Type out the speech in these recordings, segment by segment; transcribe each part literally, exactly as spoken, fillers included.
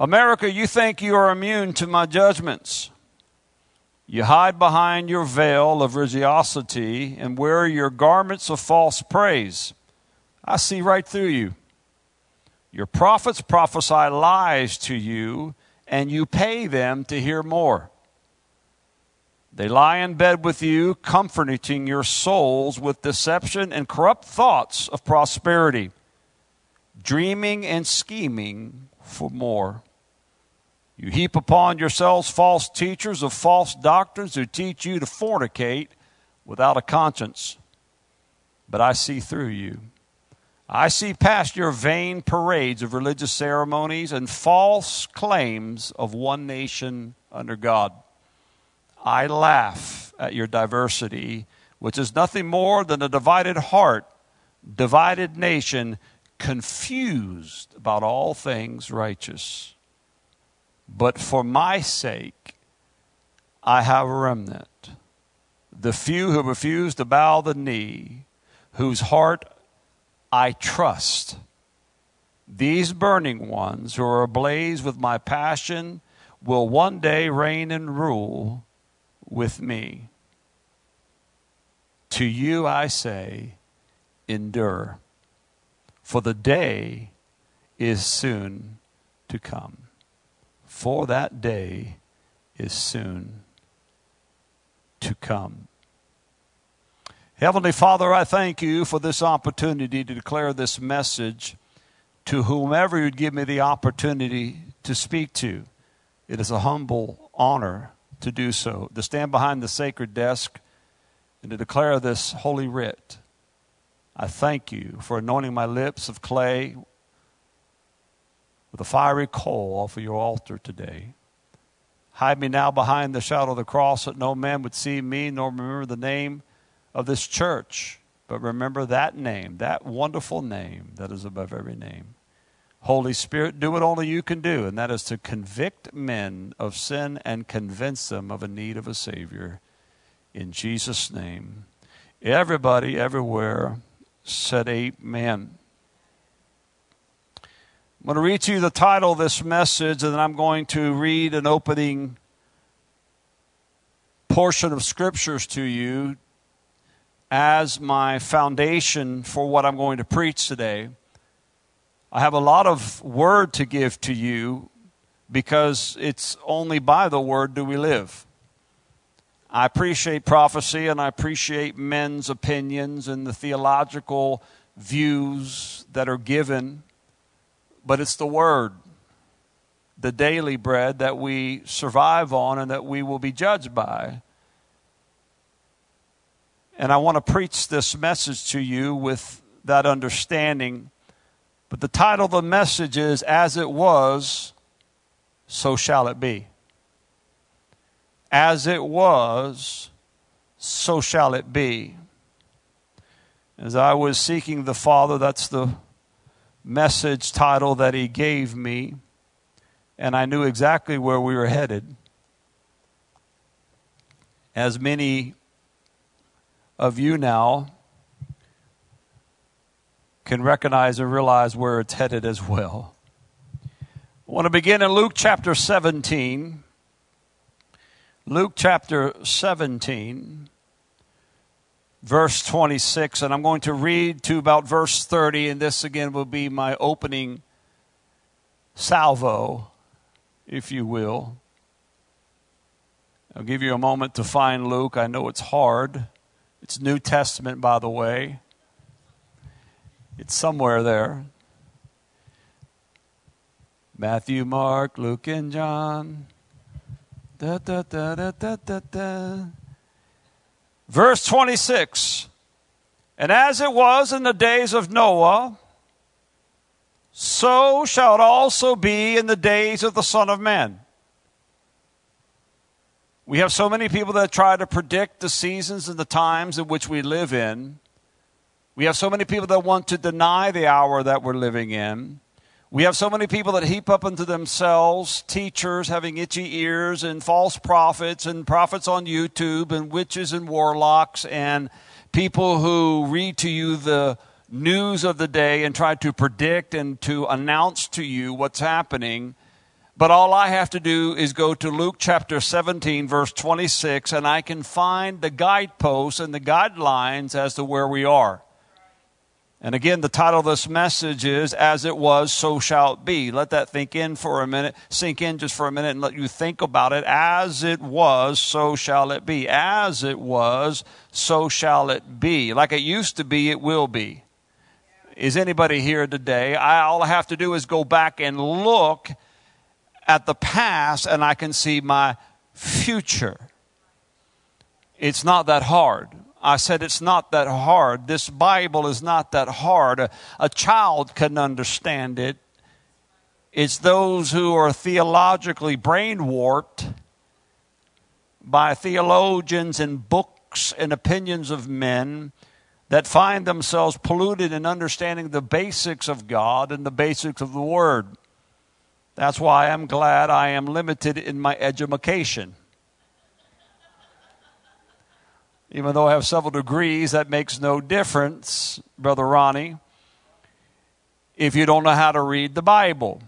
America, you think you are immune to my judgments. You hide behind your veil of religiosity and wear your garments of false praise. I see right through you. Your prophets prophesy lies to you, and you pay them to hear more. They lie in bed with you, comforting your souls with deception and corrupt thoughts of prosperity, dreaming and scheming for more. You heap upon yourselves false teachers of false doctrines who teach you to fornicate without a conscience. But I see through you. I see past your vain parades of religious ceremonies and false claims of one nation under God. I laugh at your diversity, which is nothing more than a divided heart, divided nation, confused about all things righteous. But for my sake, I have a remnant, the few who refuse to bow the knee, whose heart I trust. These burning ones who are ablaze with my passion will one day reign and rule with me. To you I say, endure, for the day is soon to come. For that day is soon to come. Heavenly Father, I thank you for this opportunity to declare this message to whomever you'd give me the opportunity to speak to. It is a humble honor to do so, to stand behind the sacred desk and to declare this holy writ. I thank you for anointing my lips of clay with a fiery coal off of your altar today. Hide me now behind the shadow of the cross that no man would see me nor remember the name of this church, but remember that name, that wonderful name that is above every name. Holy Spirit, do what only you can do, and that is to convict men of sin and convince them of a need of a Savior. In Jesus' name. Everybody, everywhere, said amen. I'm going to read to you the title of this message, and then I'm going to read an opening portion of scriptures to you as my foundation for what I'm going to preach today. I have a lot of word to give to you because it's only by the word do we live. I appreciate prophecy and I appreciate men's opinions and the theological views that are given, but it's the word, the daily bread that we survive on and that we will be judged by. And I want to preach this message to you with that understanding. But the title of the message is, As It Was, So Shall It Be. As it was, so shall it be. As I was seeking the Father, that's the message title that He gave me. And I knew exactly where we were headed. As many of you now can recognize and realize where it's headed as well. I want to begin in Luke chapter seventeen. Luke chapter seventeen, verse twenty-six, and I'm going to read to about verse thirty, and this again will be my opening salvo, if you will. I'll give you a moment to find Luke. I know it's hard. It's New Testament, by the way. It's somewhere there. Matthew, Mark, Luke, and John. Da, da, da, da, da, da, da. Verse twenty-six. And as it was in the days of Noah, so shall it also be in the days of the Son of Man. We have so many people that try to predict the seasons and the times in which we live in. We have so many people that want to deny the hour that we're living in. We have so many people that heap up unto themselves teachers having itchy ears and false prophets and prophets on YouTube and witches and warlocks and people who read to you the news of the day and try to predict and to announce to you what's happening. But all I have to do is go to Luke chapter seventeen, verse twenty-six, and I can find the guideposts and the guidelines as to where we are. And again, the title of this message is, As It Was, So Shall It Be. Let that think in for a minute, sink in just for a minute and let you think about it. As it was, so shall it be. As it was, so shall it be. Like it used to be, it will be. Is anybody here today? I, all I have to do is go back and look at the past and I can see my future. It's not that hard. I said it's not that hard. This Bible is not that hard. A, a child can understand it. It's those who are theologically brain warped by theologians and books and opinions of men that find themselves polluted in understanding the basics of God and the basics of the Word. That's why I'm glad I am limited in my education. Even though I have several degrees, that makes no difference, Brother Ronnie, if you don't know how to read the Bible.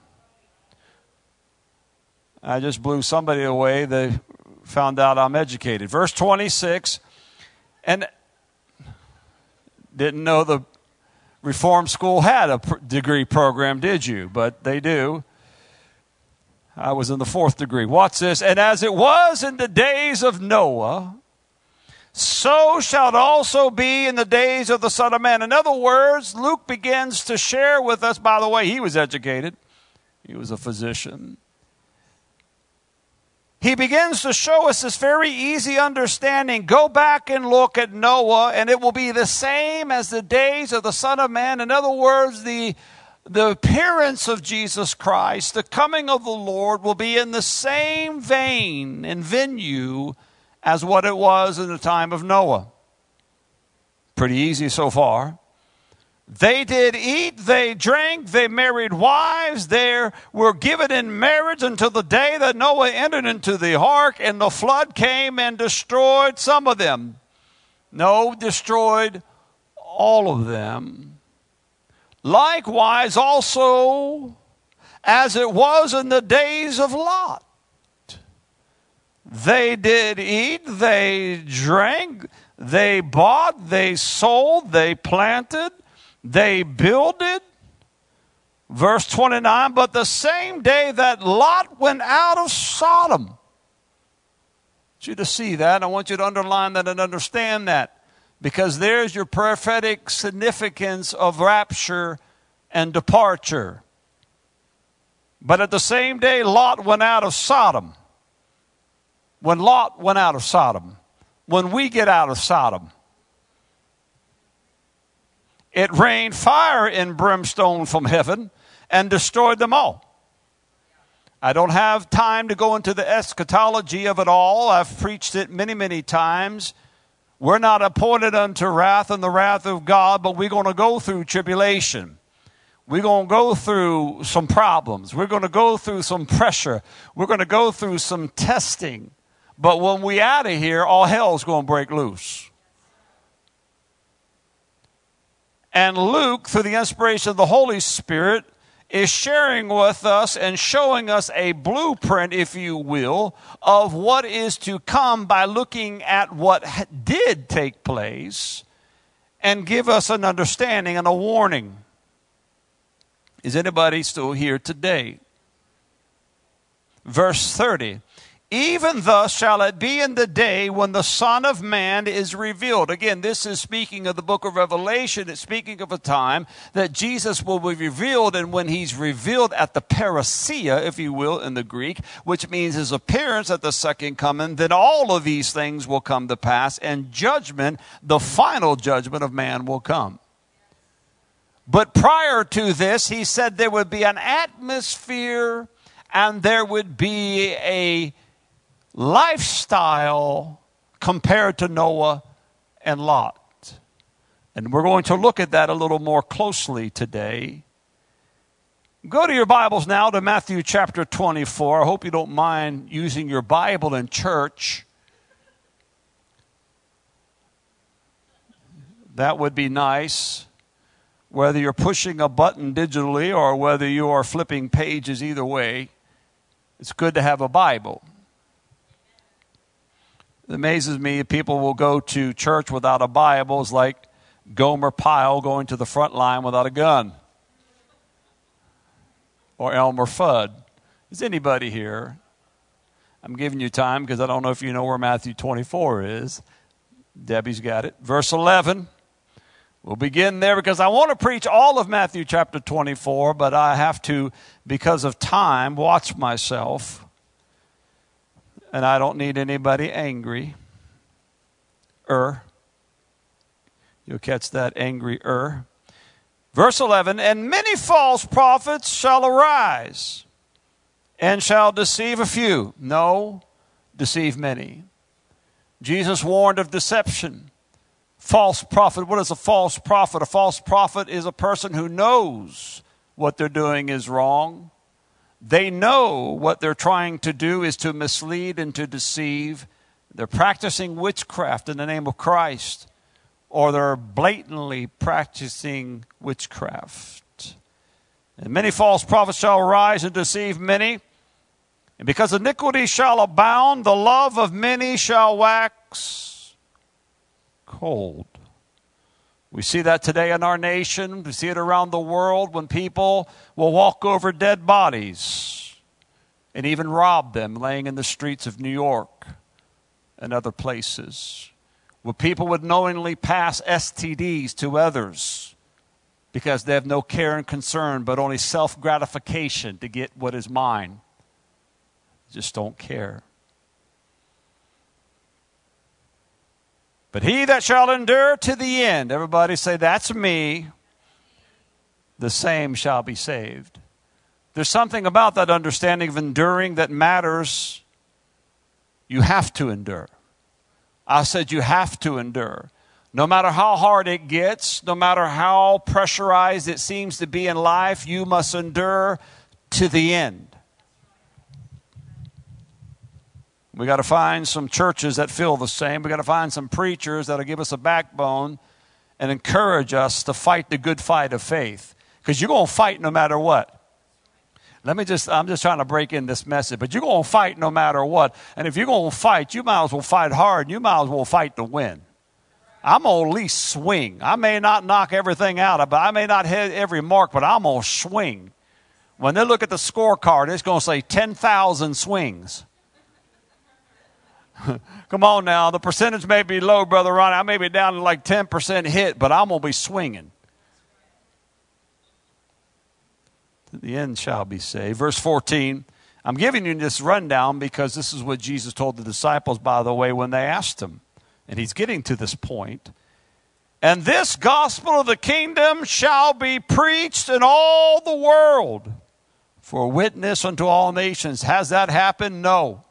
I just blew somebody away. They found out I'm educated. Verse twenty-six, and didn't know the Reform School had a degree program, did you? But they do. I was in the fourth degree. Watch this. And as it was in the days of Noah, so shall it also be in the days of the Son of Man. In other words, Luke begins to share with us, by the way, he was educated. He was a physician. He begins to show us this very easy understanding. Go back and look at Noah, and it will be the same as the days of the Son of Man. In other words, the, the appearance of Jesus Christ, the coming of the Lord, will be in the same vein and venue as what it was in the time of Noah. Pretty easy so far. They did eat, they drank, they married wives, they were given in marriage until the day that Noah entered into the ark and the flood came and destroyed some of them. No, destroyed all of them. Likewise also, as it was in the days of Lot. They did eat, they drank, they bought, they sold, they planted, they builded. Verse twenty-nine, but the same day that Lot went out of Sodom. I want you to see that. I want you to underline that and understand that. Because there's your prophetic significance of rapture and departure. But at the same day Lot went out of Sodom. When Lot went out of Sodom, when we get out of Sodom, it rained fire and brimstone from heaven and destroyed them all. I don't have time to go into the eschatology of it all. I've preached it many, many times. We're not appointed unto wrath and the wrath of God, but we're going to go through tribulation. We're going to go through some problems. We're going to go through some pressure. We're going to go through some testing. But when we out of here, all hell's going to break loose. And Luke, through the inspiration of the Holy Spirit, is sharing with us and showing us a blueprint, if you will, of what is to come by looking at what did take place and give us an understanding and a warning. Is anybody still here today? Verse thirty. Even thus shall it be in the day when the Son of Man is revealed. Again, this is speaking of the book of Revelation. It's speaking of a time that Jesus will be revealed. And when he's revealed at the parousia, if you will, in the Greek, which means his appearance at the second coming, then all of these things will come to pass. And judgment, the final judgment of man, will come. But prior to this, he said there would be an atmosphere and there would be a lifestyle compared to Noah and Lot. And we're going to look at that a little more closely today. Go to your Bibles now to Matthew chapter twenty-four. I hope you don't mind using your Bible in church. That would be nice. Whether you're pushing a button digitally or whether you are flipping pages, either way. It's good to have a Bible. It amazes me people will go to church without a Bible. It's like Gomer Pyle going to the front line without a gun. Or Elmer Fudd. Is anybody here? I'm giving you time because I don't know if you know where Matthew twenty-four is. Debbie's got it. Verse eleven. We'll begin there because I want to preach all of Matthew chapter twenty-four, but I have to, because of time, watch myself. And I don't need anybody angry. Er. You'll catch that angry er. Verse eleven, and many false prophets shall arise and shall deceive a few. No, deceive many. Jesus warned of deception. False prophet. What is a false prophet? A false prophet is a person who knows what they're doing is wrong. They know what they're trying to do is to mislead and to deceive. They're practicing witchcraft in the name of Christ, or they're blatantly practicing witchcraft. And many false prophets shall arise and deceive many. And because iniquity shall abound, the love of many shall wax cold. We see that today in our nation. We see it around the world when people will walk over dead bodies and even rob them laying in the streets of New York and other places. Where people would knowingly pass S T Ds to others because they have no care and concern but only self-gratification to get what is mine. Just don't care. But he that shall endure to the end, everybody say, that's me, the same shall be saved. There's something about that understanding of enduring that matters. You have to endure. I said you have to endure. No matter how hard it gets, no matter how pressurized it seems to be in life, you must endure to the end. We got to find some churches that feel the same. We got to find some preachers that'll give us a backbone and encourage us to fight the good fight of faith. Because you're going to fight no matter what. Let me just, I'm just trying to break in this message, but you're going to fight no matter what. And if you're going to fight, you might as well fight hard. You might as well fight to win. I'm going to at least swing. I may not knock everything out, but I may not hit every mark, but I'm going to swing. When they look at the scorecard, it's going to say ten thousand swings. Come on now, the percentage may be low, Brother Ronnie. I may be down to like ten percent hit, but I'm going to be swinging. The end shall be saved. Verse fourteen, I'm giving you this rundown because this is what Jesus told the disciples, by the way, when they asked him. And he's getting to this point. And this gospel of the kingdom shall be preached in all the world for a witness unto all nations. Has that happened? No.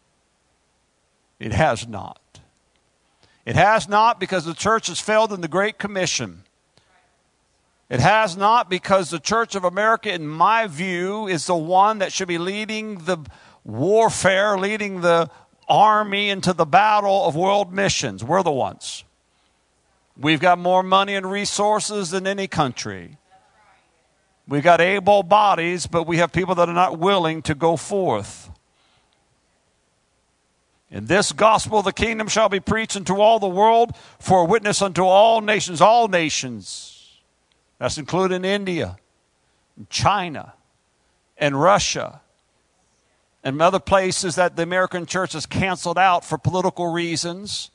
It has not. It has not because the church has failed in the Great Commission. It has not because the Church of America, in my view, is the one that should be leading the warfare, leading the army into the battle of world missions. We're the ones. We've got more money and resources than any country. We've got able bodies, but we have people that are not willing to go forth. And this gospel of the kingdom shall be preached unto all the world for a witness unto all nations, all nations. That's including India, and China, and Russia, and other places that the American church has canceled out for political reasons.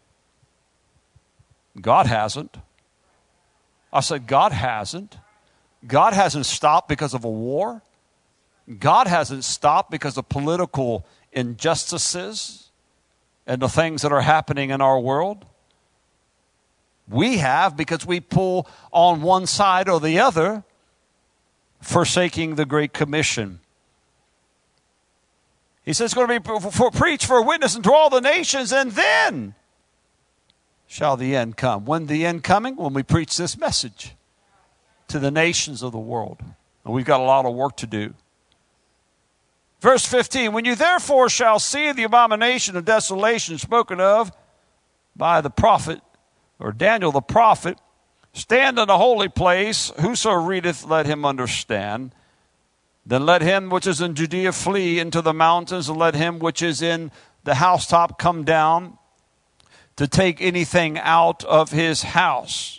God hasn't. I said, God hasn't. God hasn't stopped because of a war. God hasn't stopped because of political injustices and the things that are happening in our world. We have because we pull on one side or the other, forsaking the Great Commission. He says it's going to be for, for, preach for a witness unto all the nations, and then shall the end come. When the end coming? When we preach this message to the nations of the world. And we've got a lot of work to do. Verse fifteen, when you therefore shall see the abomination of desolation spoken of by the prophet, or Daniel the prophet, stand in the holy place, whoso readeth, let him understand. Then let him which is in Judea flee into the mountains, and let him which is in the housetop come down to take anything out of his house.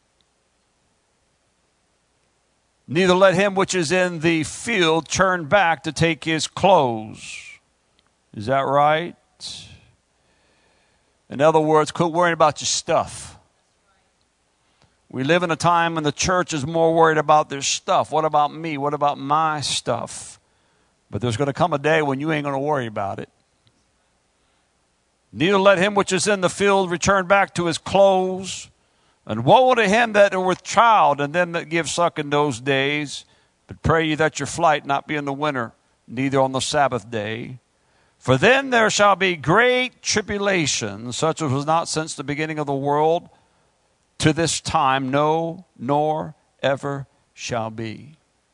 Neither let him which is in the field turn back to take his clothes. Is that right? In other words, quit worrying about your stuff. We live in a time when the church is more worried about their stuff. What about me? What about my stuff? But there's going to come a day when you ain't going to worry about it. Neither let him which is in the field return back to his clothes. And woe to him that are with child, and them that give suck in those days. But pray ye that your flight not be in the winter, neither on the Sabbath day. For then there shall be great tribulation, such as was not since the beginning of the world, to this time, no, nor ever shall be.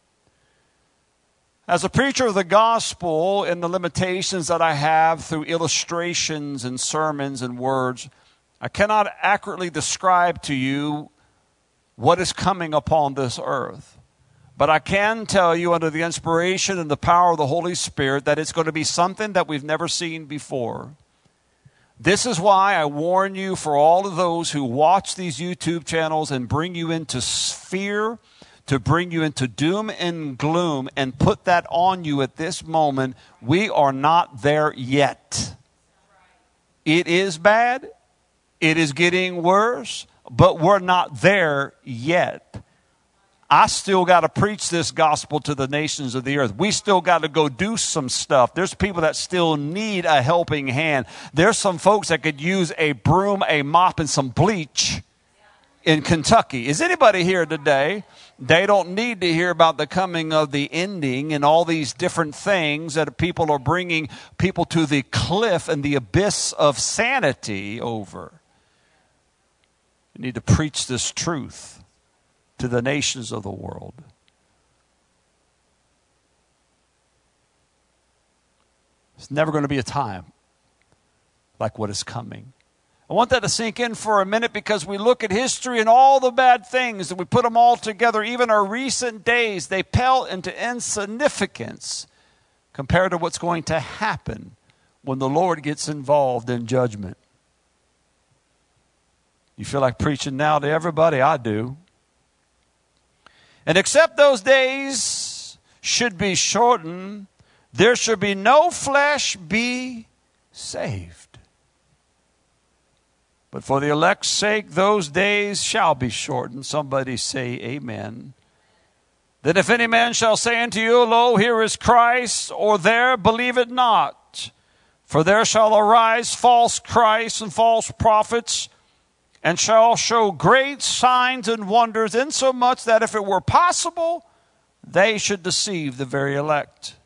As a preacher of the gospel, in the limitations that I have through illustrations and sermons and words, I cannot accurately describe to you what is coming upon this earth. But I can tell you under the inspiration and the power of the Holy Spirit that it's going to be something that we've never seen before. This is why I warn you, for all of those who watch these YouTube channels and bring you into fear, to bring you into doom and gloom and put that on you at this moment, we are not there yet. It is bad. It is getting worse, but we're not there yet. I still got to preach this gospel to the nations of the earth. We still got to go do some stuff. There's people that still need a helping hand. There's some folks that could use a broom, a mop, and some bleach in Kentucky. Is anybody here today? They don't need to hear about the coming of the ending and all these different things that people are bringing people to the cliff and the abyss of sanity over. You need to preach this truth to the nations of the world. It's never going to be a time like what is coming. I want that to sink in for a minute, because we look at history and all the bad things and we put them all together. Even our recent days, they pale into insignificance compared to what's going to happen when the Lord gets involved in judgment. You feel like preaching now to everybody? I do. And except those days should be shortened, there should be no flesh be saved. But for the elect's sake, those days shall be shortened. Somebody say amen. That if any man shall say unto you, Lo, here is Christ, or there, believe it not. For there shall arise false Christs and false prophets, and shall show great signs and wonders, insomuch that if it were possible, they should deceive the very elect.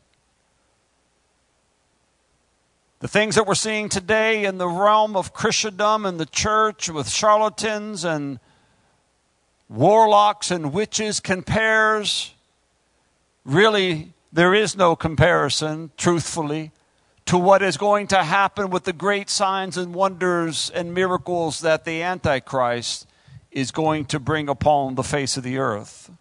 The things that we're seeing today in the realm of Christendom and the church with charlatans and warlocks and witches compares, really, there is no comparison, truthfully, to what is going to happen with the great signs and wonders and miracles that the Antichrist is going to bring upon the face of the earth.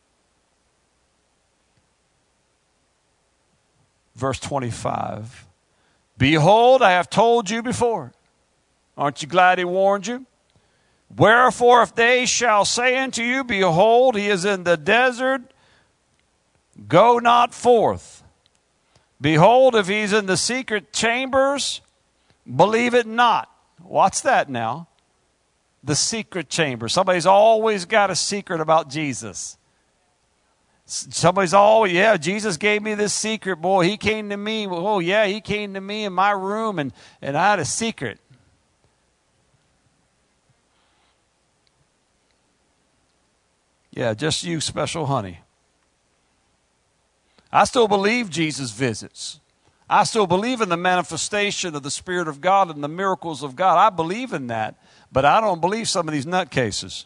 Verse twenty-five. Behold, I have told you before. Aren't you glad he warned you? Wherefore, if they shall say unto you, Behold, he is in the desert, go not forth. Behold, if he's in the secret chambers, believe it not. What's that now? The secret chamber. Somebody's always got a secret about Jesus. Somebody's always, yeah, Jesus gave me this secret. Boy, he came to me. Oh, yeah, he came to me in my room, and, and I had a secret. Yeah, just you, special honey. I still believe Jesus visits. I still believe in the manifestation of the Spirit of God and the miracles of God. I believe in that, but I don't believe some of these nutcases.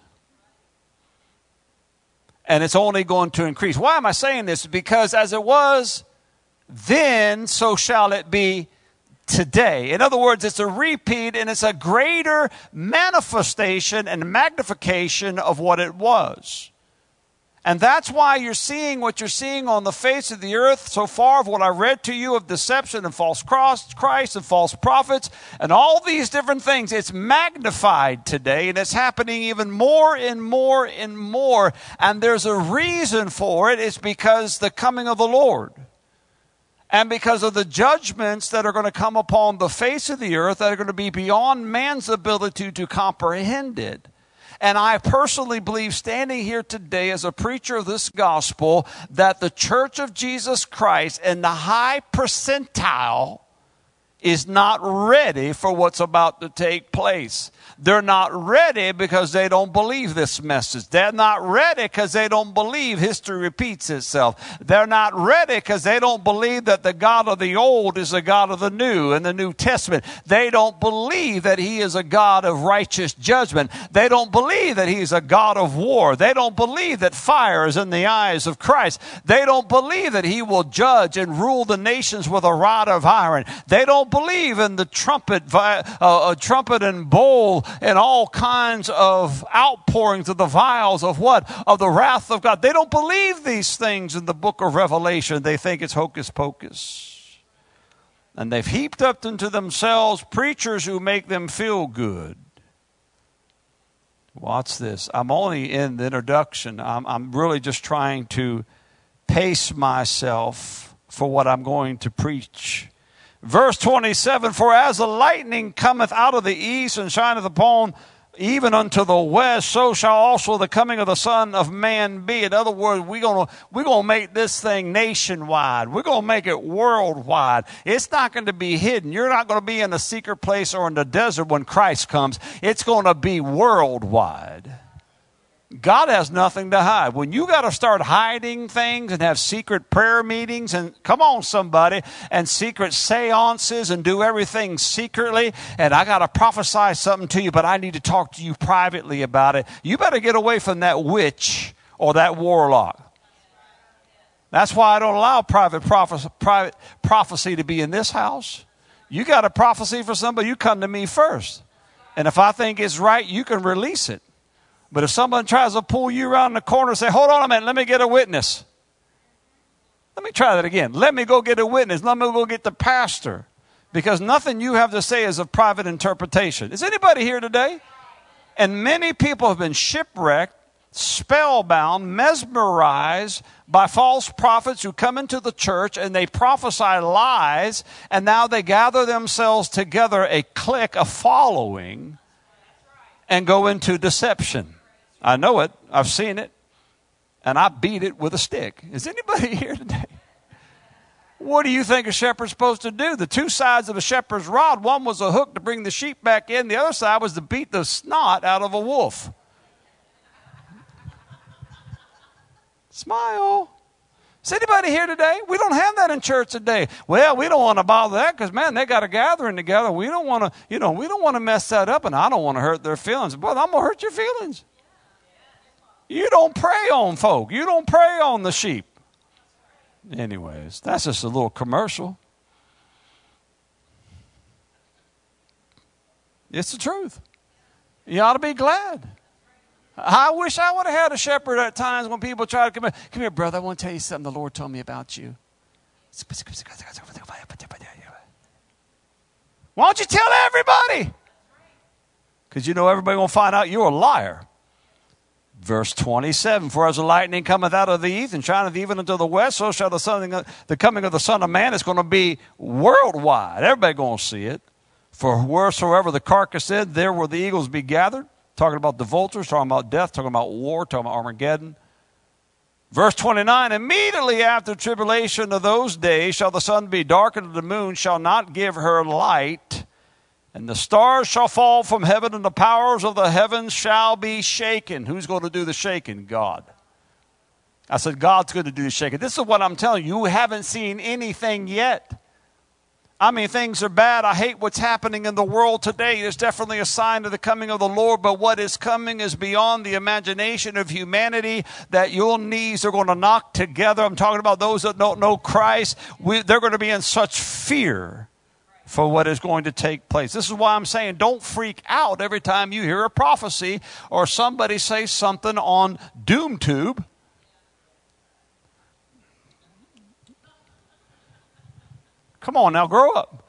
And it's only going to increase. Why am I saying this? Because as it was then, so shall it be today. In other words, it's a repeat, and it's a greater manifestation and magnification of what it was. And that's why you're seeing what you're seeing on the face of the earth so far of what I read to you of deception and false Christ and false prophets and all these different things. It's magnified today, and it's happening even more and more and more. And there's a reason for it. It's because the coming of the Lord. And because of the judgments that are going to come upon the face of the earth that are going to be beyond man's ability to comprehend it. And I personally believe, standing here today as a preacher of this gospel, that the Church of Jesus Christ in the high percentile is not ready for what's about to take place. They're not ready because they don't believe this message. They're not ready because they don't believe history repeats itself. They're not ready because they don't believe that the God of the old is the God of the new in the New Testament. They don't believe that he is a God of righteous judgment. They don't believe that he's a God of war. They don't believe that fire is in the eyes of Christ. They don't believe that he will judge and rule the nations with a rod of iron. They don't believe in the trumpet, uh, trumpet and bowl and all kinds of outpourings of the vials of what? Of the wrath of God. They don't believe these things in the book of Revelation. They think it's hocus pocus. And they've heaped up into themselves preachers who make them feel good. Watch this. I'm only in the introduction. I'm, I'm really just trying to pace myself for what I'm going to preach. Verse twenty-seven, for as the lightning cometh out of the east and shineth upon even unto the west, so shall also the coming of the Son of Man be. In other words, we're going to we're gonna make this thing nationwide. We're going to make it worldwide. It's not going to be hidden. You're not going to be in a secret place or in the desert when Christ comes. It's going to be worldwide. God has nothing to hide. When you got to start hiding things and have secret prayer meetings and come on somebody and secret seances and do everything secretly, and I got to prophesy something to you, but I need to talk to you privately about it. You better get away from that witch or that warlock. That's why I don't allow private prophecy, private prophecy to be in this house. You got a prophecy for somebody, you come to me first. And if I think it's right, you can release it. But if someone tries to pull you around the corner and say, hold on a minute, let me get a witness. Let me try that again. Let me go get a witness. Let me go get the pastor. Because nothing you have to say is of private interpretation. Is anybody here today? And many people have been shipwrecked, spellbound, mesmerized by false prophets who come into the church and they prophesy lies. And now they gather themselves together, a clique, a following, and go into deception. I know it. I've seen it. And I beat it with a stick. Is anybody here today? What do you think a shepherd's supposed to do? The two sides of a shepherd's rod, one was a hook to bring the sheep back in. The other side was to beat the snot out of a wolf. Smile. Is anybody here today? We don't have that in church today. Well, we don't want to bother that because, man, they got a gathering together. We don't want to, you know, we don't want to mess that up, and I don't want to hurt their feelings. But I'm going to hurt your feelings. You don't prey on folk. You don't prey on the sheep. Anyways, that's just a little commercial. It's the truth. You ought to be glad. I wish I would have had a shepherd at times when people try to come in. Come here, brother, I want to tell you something the Lord told me about you. Why don't you tell everybody? Because you know everybody going to find out you're a liar. Verse twenty-seven, for as the lightning cometh out of the east and shineth even unto the west, so shall the, son, the coming of the Son of Man is going to be worldwide. Everybody going to see it. For wheresoever the carcass is, there will the eagles be gathered. Talking about the vultures, talking about death, talking about war, talking about Armageddon. Verse twenty-nine, immediately after the tribulation of those days shall the sun be darkened, and the moon shall not give her light, and the stars shall fall from heaven, and the powers of the heavens shall be shaken. Who's going to do the shaking? God. I said, God's going to do the shaking. This is what I'm telling you. You haven't seen anything yet. I mean, things are bad. I hate what's happening in the world today. There's definitely a sign of the coming of the Lord, but what is coming is beyond the imagination of humanity, that your knees are going to knock together. I'm talking about those that don't know Christ. We, they're going to be in such fear for what is going to take place. This is why I'm saying don't freak out every time you hear a prophecy or somebody say something on DoomTube. Come on now, grow up.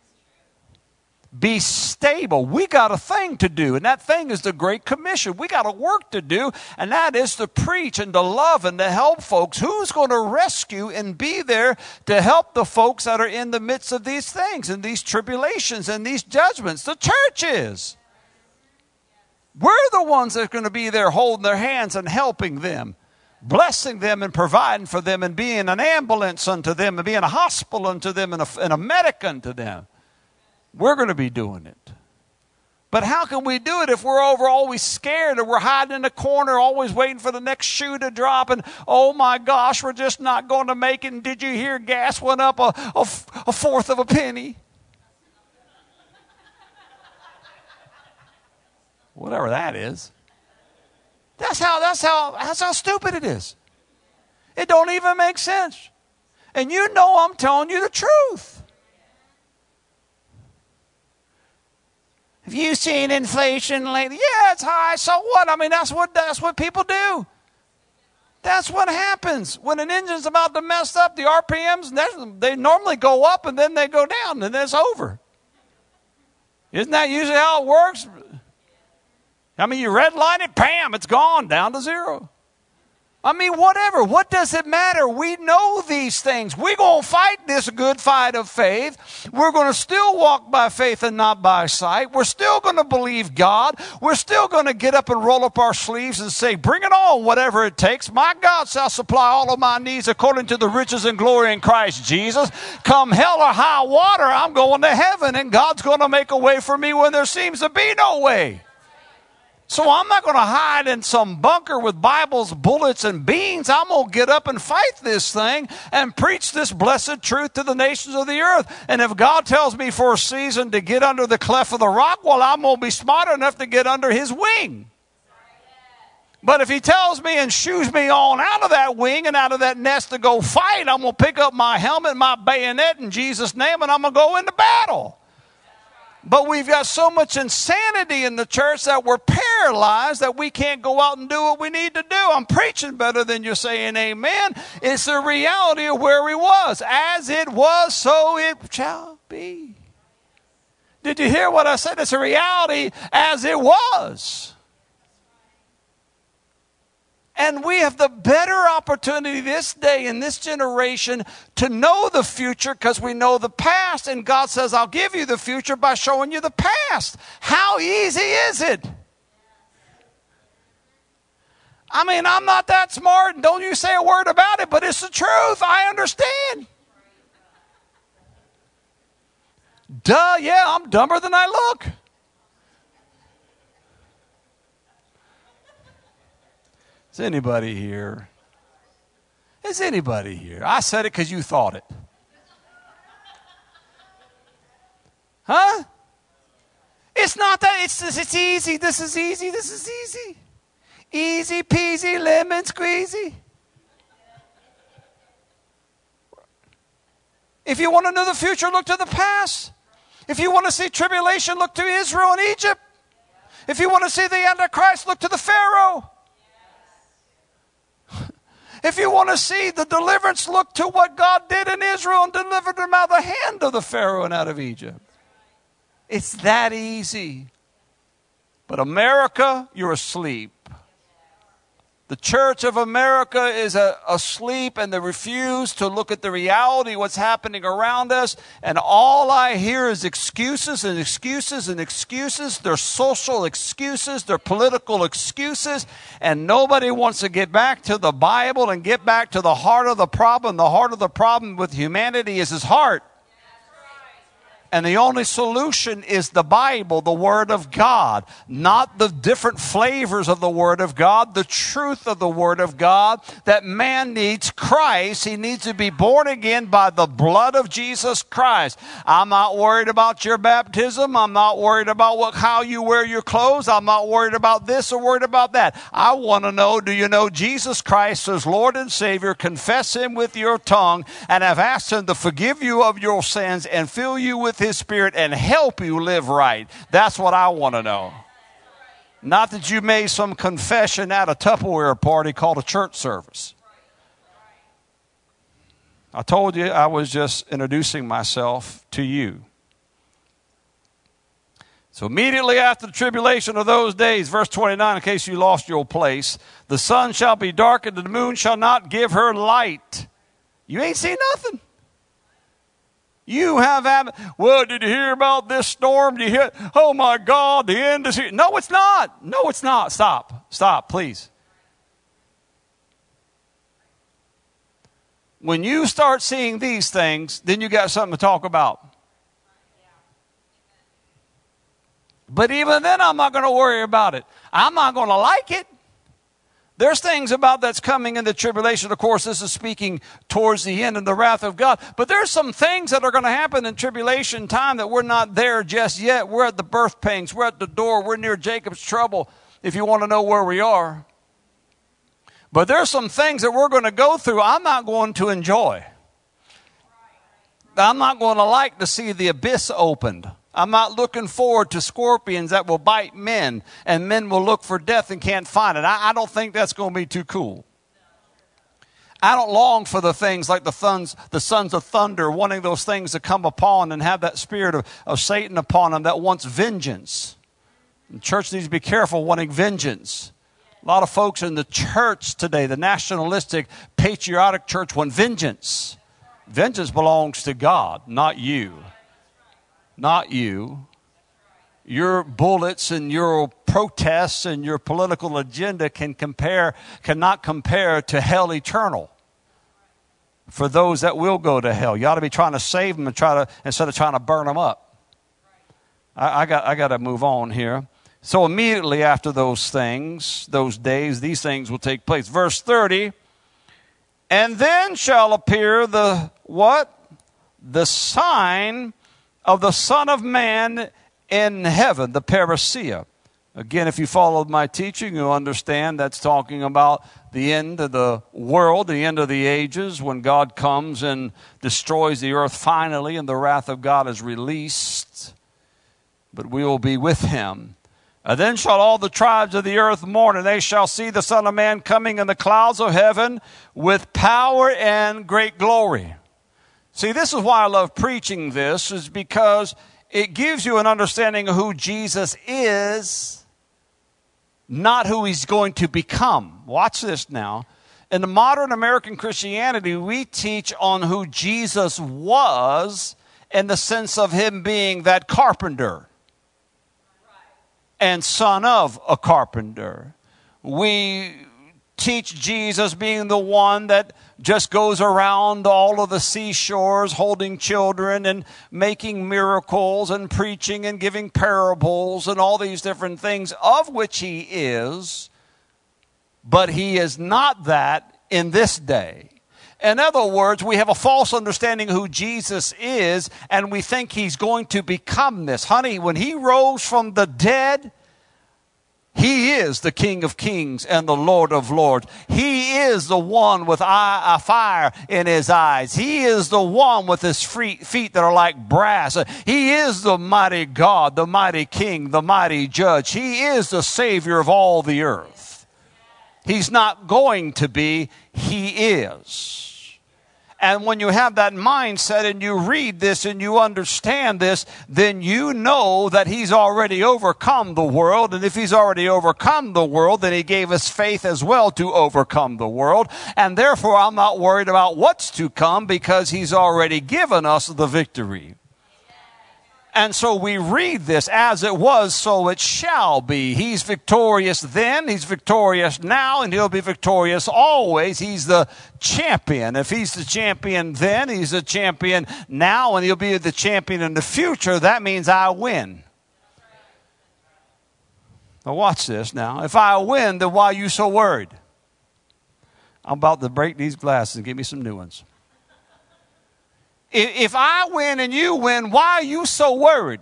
Be stable. We got a thing to do, and that thing is the Great Commission. We got a work to do, and that is to preach and to love and to help folks. Who's going to rescue and be there to help the folks that are in the midst of these things and these tribulations and these judgments? The church is. We're the ones that are going to be there holding their hands and helping them, blessing them and providing for them and being an ambulance unto them and being a hospital unto them and a, and a medic unto them. We're going to be doing it. But how can we do it if we're over always scared and we're hiding in a corner, always waiting for the next shoe to drop, and oh my gosh, we're just not going to make it, and did you hear gas went up a, a, a fourth of a penny? Whatever that is. That's how, that's how, that's how stupid it is. It don't even make sense. And you know I'm telling you the truth. Have you seen inflation lately? Yeah, it's high. So what? I mean, that's what that's what people do. That's what happens. When an engine's about to mess up, the R P Ms, they normally go up and then they go down and then it's over. Isn't that usually how it works? I mean, you redline it, bam, it's gone, down to zero. I mean, whatever. What does it matter? We know these things. We're going to fight this good fight of faith. We're going to still walk by faith and not by sight. We're still going to believe God. We're still going to get up and roll up our sleeves and say, bring it on, whatever it takes. My God shall supply all of my needs according to the riches and glory in Christ Jesus. Come hell or high water, I'm going to heaven, and God's going to make a way for me when there seems to be no way. So I'm not going to hide in some bunker with Bibles, bullets, and beans. I'm going to get up and fight this thing and preach this blessed truth to the nations of the earth. And if God tells me for a season to get under the cleft of the rock, well, I'm going to be smart enough to get under his wing. But if he tells me and shoos me on out of that wing and out of that nest to go fight, I'm going to pick up my helmet, my bayonet in Jesus' name, and I'm going to go into battle. But we've got so much insanity in the church that we're paralyzed that we can't go out and do what we need to do. I'm preaching better than you're saying amen. It's the reality of where he was. As it was, so it shall be. Did you hear what I said? It's a reality as it was. And we have the better opportunity this day in this generation to know the future because we know the past. And God says, I'll give you the future by showing you the past. How easy is it? I mean, I'm not that smart, and don't you say a word about it, but it's the truth. I understand. Duh, yeah, I'm dumber than I look. Is anybody here? Is anybody here? I said it because you thought it. Huh? It's not that. It's it's easy. This is easy. This is easy. Easy peasy, lemon squeezy. If you want to know the future, look to the past. If you want to see tribulation, look to Israel and Egypt. If you want to see the Antichrist, look to the Pharaoh. If you want to see the deliverance, look to what God did in Israel and delivered them out of the hand of the Pharaoh and out of Egypt. It's that easy. But America, you're asleep. The Church of America is a, asleep, and they refuse to look at the reality of what's happening around us. And all I hear is excuses and excuses and excuses. They're social excuses. They're political excuses. And nobody wants to get back to the Bible and get back to the heart of the problem. The heart of the problem with humanity is his heart. And the only solution is the Bible, the Word of God, not the different flavors of the Word of God, the truth of the Word of God, that man needs Christ. He needs to be born again by the blood of Jesus Christ. I'm not worried about your baptism. I'm not worried about what, how you wear your clothes. I'm not worried about this or worried about that. I want to know, do you know Jesus Christ as Lord and Savior? Confess him with your tongue and have asked him to forgive you of your sins and fill you with his Spirit and help you live right. That's what I want to know. Not that you made some confession at a Tupperware party called a church service. I told you I was just introducing myself to you. So immediately after the tribulation of those days, verse twenty-nine, in case you lost your place, the sun shall be darkened and the moon shall not give her light. You ain't seen nothing. You have, have, well, did you hear about this storm? Did you hear, oh my God, the end is here. No, it's not. No, it's not. Stop. Stop, please. When you start seeing these things, then you got something to talk about. But even then, I'm not going to worry about it. I'm not going to like it. There's things about that's coming in the tribulation. Of course, this is speaking towards the end and the wrath of God. But there's some things that are going to happen in tribulation time that we're not there just yet. We're at the birth pangs. We're at the door. We're near Jacob's trouble, if you want to know where we are. But there's some things that we're going to go through I'm not going to enjoy. I'm not going to like to see the abyss opened. I'm not looking forward to scorpions that will bite men and men will look for death and can't find it. I, I don't think that's going to be too cool. I don't long for the things like the sons, the sons of thunder, wanting those things to come upon and have that spirit of, of Satan upon them that wants vengeance. The church needs to be careful wanting vengeance. A lot of folks in the church today, the nationalistic, patriotic church, want vengeance. Vengeance belongs to God, not you. Not you. Your bullets and your protests and your political agenda can compare, cannot compare to hell eternal. For those that will go to hell, you ought to be trying to save them and try to instead of trying to burn them up. I, I got, I got to move on here. So immediately after those things, those days, these things will take place. Verse thirty, and then shall appear the what? The sign of the Son of Man in heaven, the parousia. Again, if you followed my teaching, you'll understand that's talking about the end of the world, the end of the ages, when God comes and destroys the earth finally and the wrath of God is released. But we will be with him. And then shall all the tribes of the earth mourn, and they shall see the Son of Man coming in the clouds of heaven with power and great glory. See, this is why I love preaching this, is because it gives you an understanding of who Jesus is, not who he's going to become. Watch this now. In the modern American Christianity, we teach on who Jesus was in the sense of him being that carpenter and son of a carpenter. We teach Jesus being the one that just goes around all of the seashores holding children and making miracles and preaching and giving parables and all these different things, of which he is, but he is not that in this day. In other words, we have a false understanding of who Jesus is, and we think he's going to become this. Honey, when he rose from the dead, he is the King of Kings and the Lord of Lords. He is the one with eye, a fire in his eyes. He is the one with his feet, feet that are like brass. He is the mighty God, the mighty King, the mighty Judge. He is the Savior of all the earth. He's not going to be, he is. And when you have that mindset and you read this and you understand this, then you know that he's already overcome the world. And if he's already overcome the world, then he gave us faith as well to overcome the world. And therefore, I'm not worried about what's to come because he's already given us the victory. And so we read this, as it was, so it shall be. He's victorious then, he's victorious now, and he'll be victorious always. He's the champion. If he's the champion then, he's the champion now, and he'll be the champion in the future. That means I win. Now watch this now. If I win, then why are you so worried? I'm about to break these glasses and give me some new ones. If I win and you win, why are you so worried?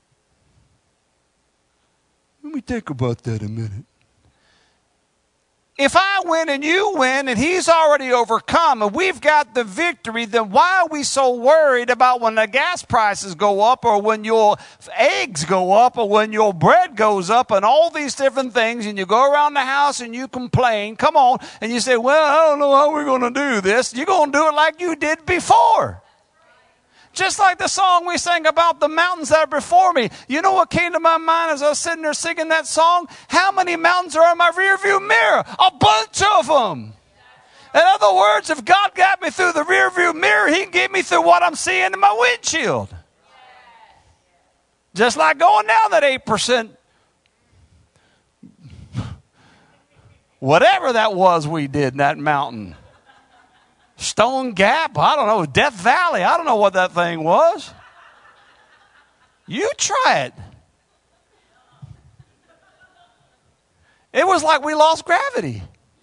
Let me think about that a minute. If I win and you win and he's already overcome and we've got the victory, then why are we so worried about when the gas prices go up or when your eggs go up or when your bread goes up and all these different things, and you go around the house and you complain, come on, and you say, well, I don't know how we're going to do this. You're going to do it like you did before. Just like the song we sang about the mountains that are before me. You know what came to my mind as I was sitting there singing that song? How many mountains are in my rearview mirror? A bunch of them. In other words, if God got me through the rearview mirror, he can get me through what I'm seeing in my windshield. Just like going down that eight percent. Whatever that was we did in that mountain. Stone Gap, I don't know, Death Valley, I don't know what that thing was. You try it. It was like we lost gravity.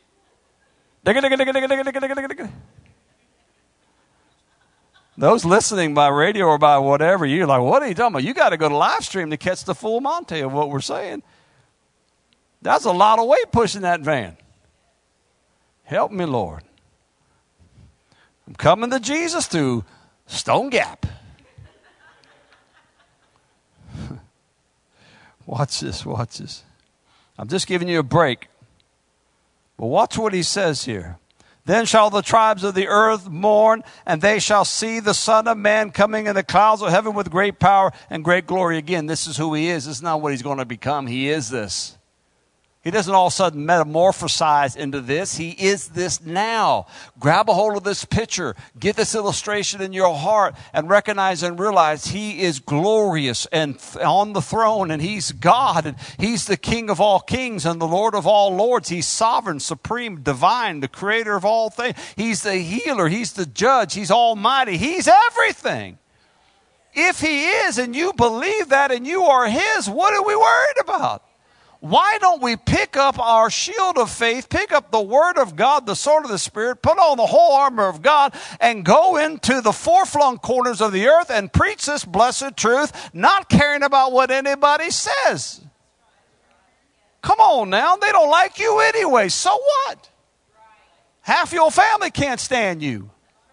Those listening by radio or by whatever, you're like, what are you talking about? You got to go to live stream to catch the full Monte of what we're saying. That's a lot of weight pushing that van. Help me, Lord. I'm coming to Jesus through Stone Gap. Watch this, watch this. I'm just giving you a break. But watch what he says here. Then shall the tribes of the earth mourn, and they shall see the Son of Man coming in the clouds of heaven with great power and great glory. Again, this is who he is. This is not what he's going to become. He is this. He doesn't all of a sudden metamorphosize into this. He is this now. Grab a hold of this picture. Get this illustration in your heart and recognize and realize he is glorious and on the throne, and he's God, and he's the King of all kings and the Lord of all lords. He's sovereign, supreme, divine, the creator of all things. He's the healer. He's the judge. He's almighty. He's everything. If he is and you believe that and you are his, what are we worried about? Why don't we pick up our shield of faith, pick up the word of God, the sword of the Spirit, put on the whole armor of God, and go into the far-flung corners of the earth and preach this blessed truth, not caring about what anybody says. Come on now, they don't like you anyway, so what? Half your family can't stand you.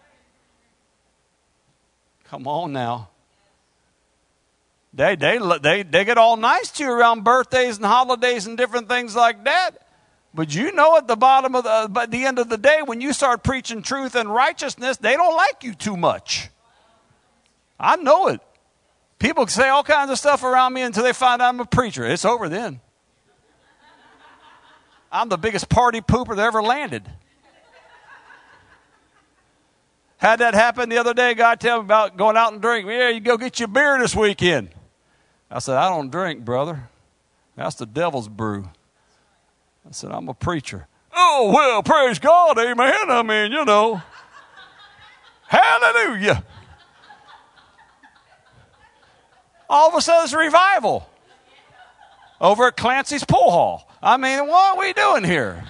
Come on now. They, they, they, they get all nice to you around birthdays and holidays and different things like that. But you know at the bottom of the, at the end of the day, when you start preaching truth and righteousness, they don't like you too much. I know it. People say all kinds of stuff around me until they find out I'm a preacher. It's over then. I'm the biggest party pooper that ever landed. Had that happen the other day, a guy tell me about going out and drink. Yeah, you go get your beer this weekend. I said, I don't drink, brother. That's the devil's brew. I said, I'm a preacher. Oh, well, praise God, amen. I mean, you know. Hallelujah. All of a sudden, it's a revival over at Clancy's Pool Hall. I mean, what are we doing here?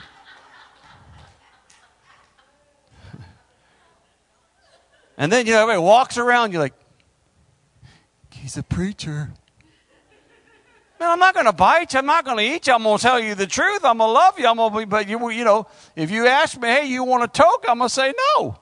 And then, you know, everybody walks around, you're like, he's a preacher. Man, I'm not going to bite you. I'm not going to eat you. I'm going to tell you the truth. I'm going to love you. I'm going to be, but you, you know, if you ask me, hey, you want a toke? I'm going to say no.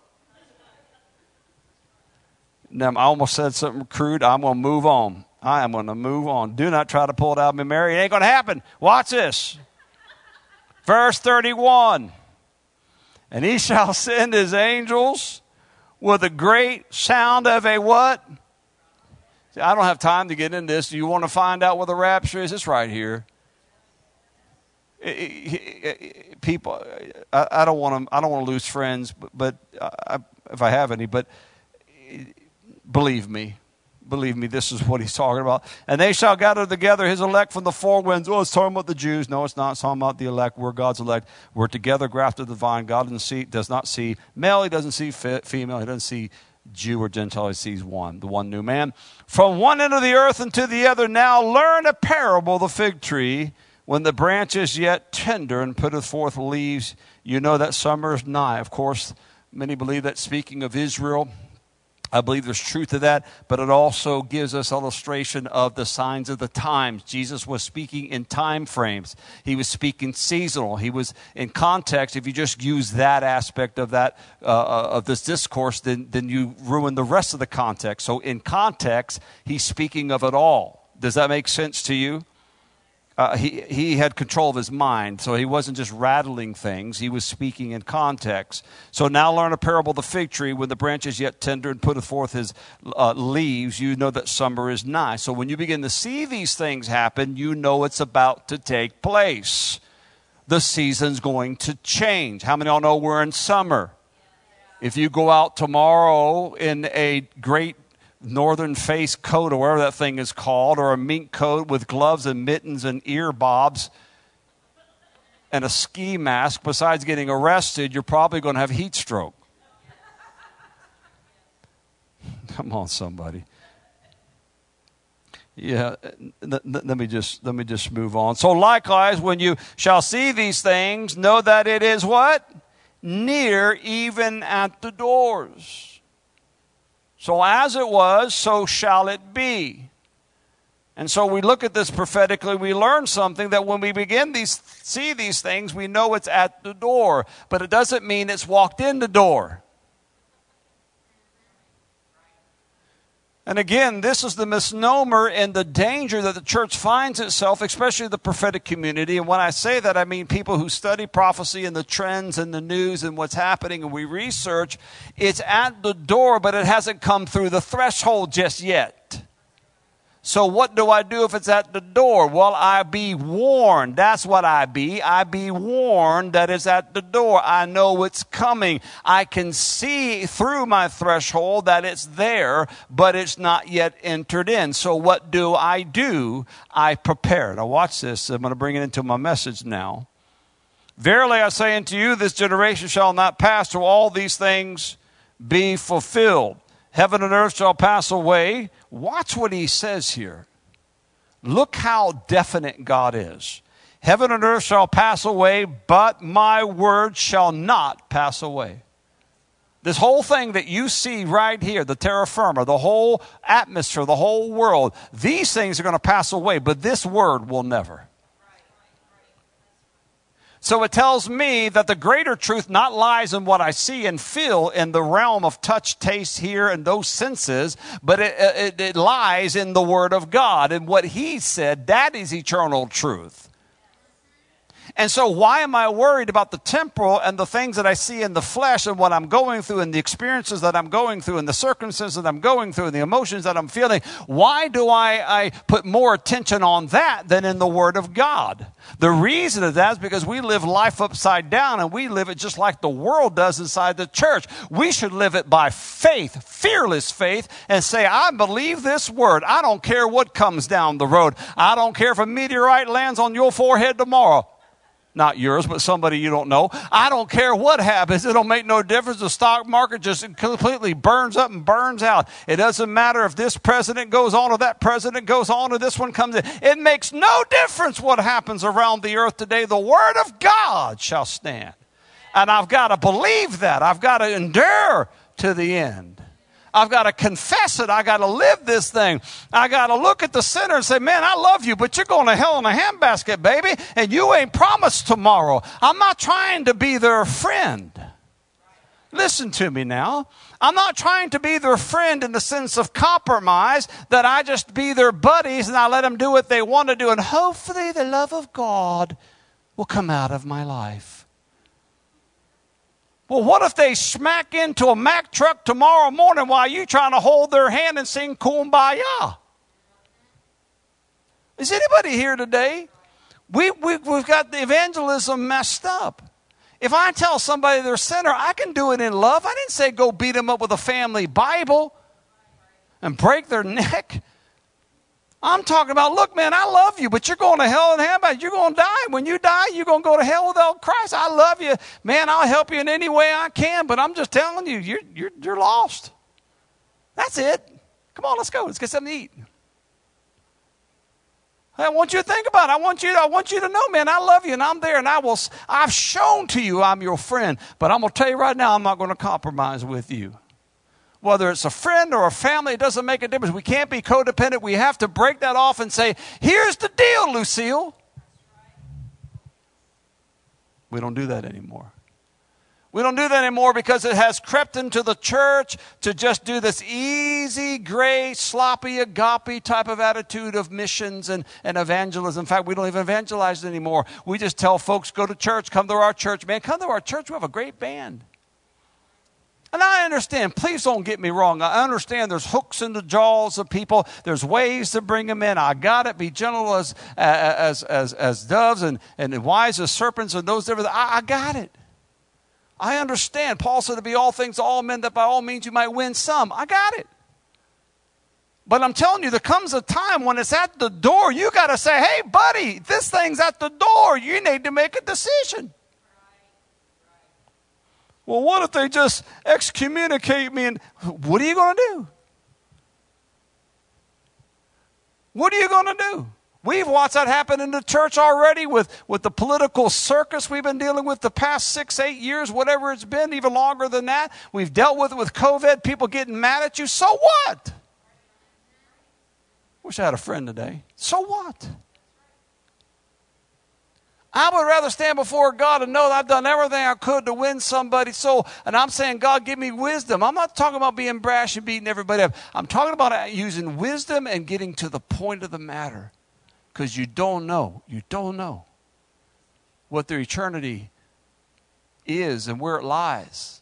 Now, I almost said something crude. I'm going to move on. I am going to move on. Do not try to pull it out of me, Mary. It ain't going to happen. Watch this. Verse thirty-one. And he shall send his angels with a great sound of a what? See, I don't have time to get into this. Do you want to find out what the rapture is? It's right here. It, it, it, people, I, I don't want to. I don't want to lose friends, but, but I, if I have any. But believe me, believe me, this is what he's talking about. And they shall gather together his elect from the four winds. Oh, it's talking about the Jews. No, it's not. It's talking about the elect. We're God's elect. We're together grafted to the vine. God doesn't see, does not see male. He doesn't see female. He doesn't see Jew or Gentile. He sees one, the one new man. From one end of the earth unto the other, now learn a parable, the fig tree. When the branch is yet tender and putteth forth leaves, you know that summer is nigh. Of course, many believe that speaking of Israel. I believe there's truth to that, but it also gives us illustration of the signs of the times. Jesus was speaking in time frames. He was speaking seasonal. He was in context. If you just use that aspect of that uh, of this discourse, then, then you ruin the rest of the context. So in context, he's speaking of it all. Does that make sense to you? Uh, he, he had control of his mind, so he wasn't just rattling things. He was speaking in context. So now learn a parable of the fig tree. When the branch is yet tender and putteth forth his uh, leaves, you know that summer is nigh. So when you begin to see these things happen, you know it's about to take place. The season's going to change. How many of y'all know we're in summer? If you go out tomorrow in a great northern face coat or whatever that thing is called, or a mink coat with gloves and mittens and ear bobs and a ski mask, besides getting arrested, you're probably going to have heat stroke. Come on, somebody. Yeah, let, let me just let me just move on. So likewise, when you shall see these things, know that it is what? Near, even at the doors. So as it was, so shall it be. And so we look at this prophetically, we learn something that when we begin these, see these things, we know it's at the door. But it doesn't mean it's walked in the door. And again, this is the misnomer and the danger that the church finds itself, especially the prophetic community. And when I say that, I mean people who study prophecy and the trends and the news and what's happening, and we research. It's at the door, but it hasn't come through the threshold just yet. So what do I do if it's at the door? Well, I be warned. That's what I be. I be warned that it's at the door. I know it's coming. I can see through my threshold that it's there, but it's not yet entered in. So what do I do? I prepare. Now watch this. I'm going to bring it into my message now. Verily I say unto you, this generation shall not pass till all these things be fulfilled. Heaven and earth shall pass away. Watch what he says here. Look how definite God is. Heaven and earth shall pass away, but my word shall not pass away. This whole thing that you see right here, the terra firma, the whole atmosphere, the whole world, these things are going to pass away, but this word will never. So it tells me that the greater truth not lies in what I see and feel in the realm of touch, taste, hear, and those senses, but it, it, it lies in the Word of God. And what He said, that is eternal truth. And so why am I worried about the temporal and the things that I see in the flesh and what I'm going through and the experiences that I'm going through and the circumstances that I'm going through and the emotions that I'm feeling? Why do I, I put more attention on that than in the Word of God? The reason of that is because we live life upside down, and we live it just like the world does inside the church. We should live it by faith, fearless faith, and say, I believe this word. I don't care what comes down the road. I don't care if a meteorite lands on your forehead tomorrow. Not yours, but somebody you don't know. I don't care what happens. It don't make no difference. The stock market just completely burns up and burns out. It doesn't matter if this president goes on or that president goes on or this one comes in. It makes no difference what happens around the earth today. The word of God shall stand. And I've got to believe that. I've got to endure to the end. I've got to confess it. I got to live this thing. I got to look at the sinner and say, man, I love you, but you're going to hell in a handbasket, baby, and you ain't promised tomorrow. I'm not trying to be their friend. Listen to me now. I'm not trying to be their friend in the sense of compromise, that I just be their buddies and I let them do what they want to do, and hopefully the love of God will come out of my life. Well, what if they smack into a Mack truck tomorrow morning while you trying to hold their hand and sing Kumbaya? Is anybody here today? We, we, we've got the evangelism messed up. If I tell somebody they're a sinner, I can do it in love. I didn't say go beat them up with a family Bible and break their neck. I'm talking about, look, man, I love you, but you're going to hell in a handbasket. You're going to die. When you die, you're going to go to hell without Christ. I love you. Man, I'll help you in any way I can, but I'm just telling you, you're, you're, you're lost. That's it. Come on, let's go. Let's get something to eat. I want you to think about it. I want you to, I want you to know, man, I love you, and I'm there, and I will, I've shown to you I'm your friend, but I'm going to tell you right now, I'm not going to compromise with you. whether it's a friend or a family, it doesn't make a difference. We can't be codependent. We have to break that off and say, here's the deal, Lucille. We don't do that anymore. We don't do that anymore because it has crept into the church to just do this easy, gray, sloppy, agape type of attitude of missions and, and evangelism. In fact, we don't even evangelize anymore. We just tell folks, go to church, come to our church. Man, come to our church. We have a great band. And I understand, please don't get me wrong. I understand there's hooks in the jaws of people. There's ways to bring them in. I got it. Be gentle as, as, as, as doves and, and wise as serpents and those everything. I, I got it. I understand. Paul said to be all things to all men, that by all means you might win some. I got it. But I'm telling you, there comes a time when it's at the door. You got to say, hey, buddy, this thing's at the door. You need to make a decision. Well, what if they just excommunicate me? And what are you going to do? What are you going to do? We've watched that happen in the church already with, with the political circus we've been dealing with the past six, eight years, whatever it's been, even longer than that. We've dealt with it with COVID, people getting mad at you. So what? Wish I had a friend today. So what? I would rather stand before God and know that I've done everything I could to win somebody's soul. And I'm saying, God, give me wisdom. I'm not talking about being brash and beating everybody up. I'm talking about using wisdom and getting to the point of the matter. Because you don't know, you don't know what their eternity is and where it lies.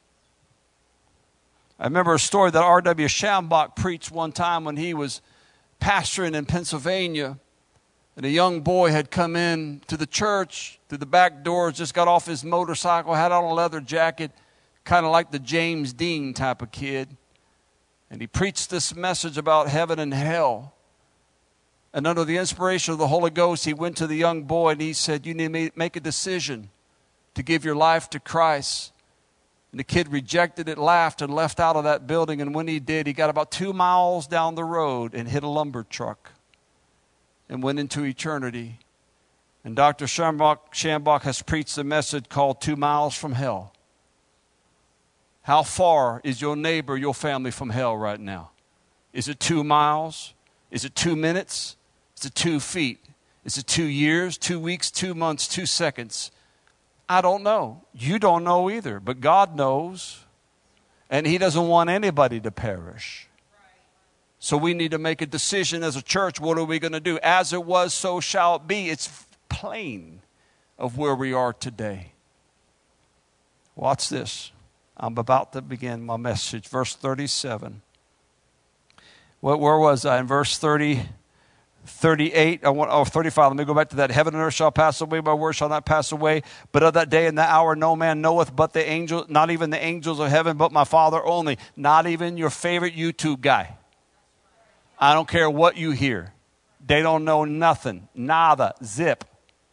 I remember a story that R W Schambach preached one time when he was pastoring in Pennsylvania. And a young boy had come in to the church through the back doors, just got off his motorcycle, had on a leather jacket, kind of like the James Dean type of kid. And he preached this message about heaven and hell. And under the inspiration of the Holy Ghost, he went to the young boy and he said, you need to make a decision to give your life to Christ. And the kid rejected it, laughed, and left out of that building. And when he did, he got about two miles down the road and hit a lumber truck and went into eternity. And Doctor Schambach, Schambach has preached a message called Two Miles from Hell. How far is your neighbor, your family from hell right now? Is it two miles? Is it two minutes? Is it two feet? Is it two years, two weeks, two months, two seconds? I don't know. You don't know either, but God knows. And He doesn't want anybody to perish. So we need to make a decision as a church. What are we going to do? As it was, so shall it be. It's plain of where we are today. Watch this. I'm about to begin my message. Verse thirty-seven. What, where was I? In verse thirty, thirty-eight, I want, oh, thirty-five. Let me go back to that. Heaven and earth shall pass away, my word shall not pass away. But of that day and that hour no man knoweth but the angel, not even the angels of heaven, but my Father only. Not even your favorite YouTube guy. I don't care what you hear. They don't know nothing. Nada. Zip.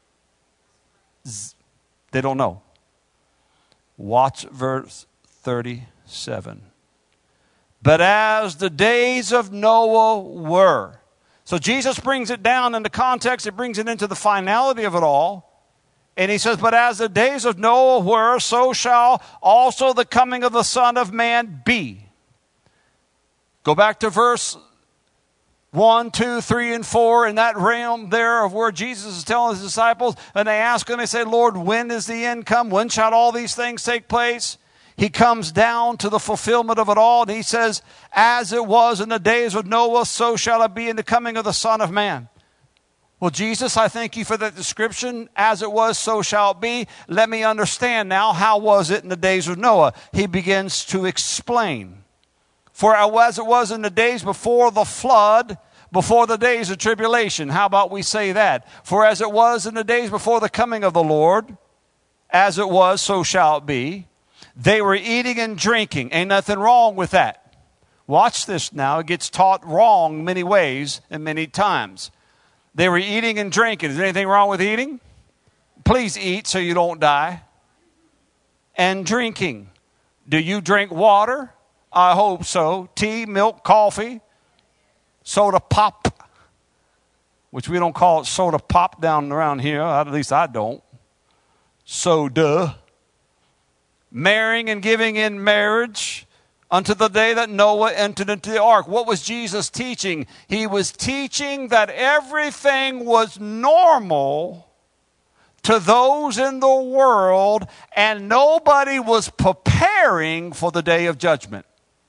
Z- they don't know. Watch verse thirty-seven. But as the days of Noah were. So Jesus brings it down into context. It brings it into the finality of it all. And he says, but as the days of Noah were, so shall also the coming of the Son of Man be. Go back to verse one, two, three, and four in that realm there of where Jesus is telling his disciples. And they ask him, they say, Lord, when is the end come? When shall all these things take place? He comes down to the fulfillment of it all, and he says, as it was in the days of Noah, so shall it be in the coming of the Son of Man. Well, Jesus, I thank you for that description. As it was, so shall it be. Let me understand now, how was it in the days of Noah? He begins to explain. For as it was in the days before the flood, before the days of tribulation. How about we say that? For as it was in the days before the coming of the Lord, as it was, so shall it be. They were eating and drinking. Ain't nothing wrong with that. Watch this now. It gets taught wrong many ways and many times. They were eating and drinking. Is there anything wrong with eating? Please eat so you don't die. And drinking. Do you drink water? I hope so. Tea, milk, coffee, soda pop, which we don't call it soda pop down around here. At least I don't. Soda. Marrying and giving in marriage, unto the day that Noah entered into the ark. What was Jesus teaching? He was teaching that everything was normal to those in the world, and nobody was preparing for the day of judgment.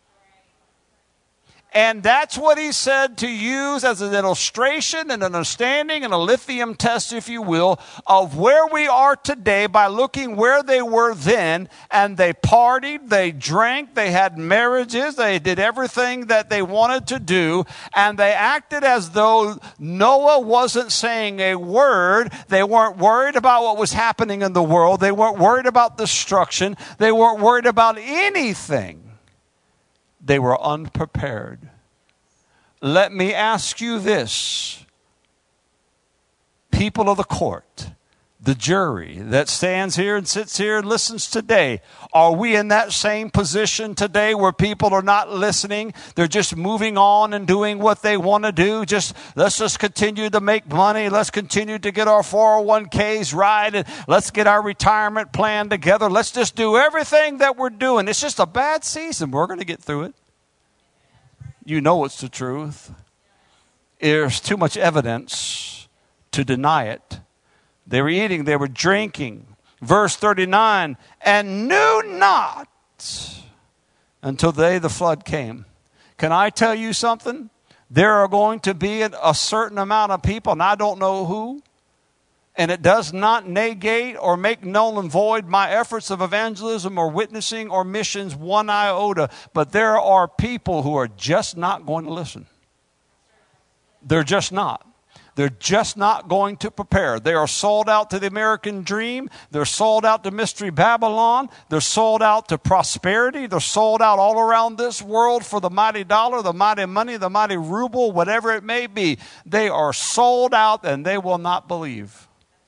And that's what he said to use as an illustration and an understanding and a lithium test, if you will, of where we are today by looking where they were then. And they partied, they drank, they had marriages, they did everything that they wanted to do. And they acted as though Noah wasn't saying a word. They weren't worried about what was happening in the world. They weren't worried about destruction. They weren't worried about anything. They were unprepared. Let me ask you this. People of the court, the jury that stands here and sits here and listens today, are we in that same position today where people are not listening? They're just moving on and doing what they want to do. Just let's just continue to make money. Let's continue to get our four oh one k's right. And let's get our retirement plan together. Let's just do everything that we're doing. It's just a bad season. We're going to get through it. You know it's the truth. There's too much evidence to deny it. They were eating, they were drinking. Verse thirty-nine, and knew not until the day the flood came. Can I tell you something? There are going to be a certain amount of people, and I don't know who, and it does not negate or make null and void my efforts of evangelism or witnessing or missions one iota, but there are people who are just not going to listen. They're just not. They're just not going to prepare. They are sold out to the American dream. They're sold out to Mystery Babylon. They're sold out to prosperity. They're sold out all around this world for the mighty dollar, the mighty money, the mighty ruble, whatever it may be. They are sold out and they will not believe.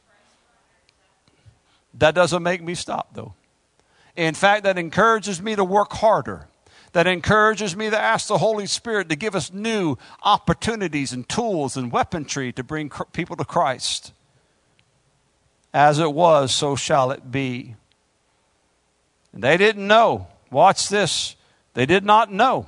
That doesn't make me stop, though. In fact, that encourages me to work harder. That encourages me to ask the Holy Spirit to give us new opportunities and tools and weaponry to bring people to Christ. As it was, so shall it be. And they didn't know. Watch this. They did not know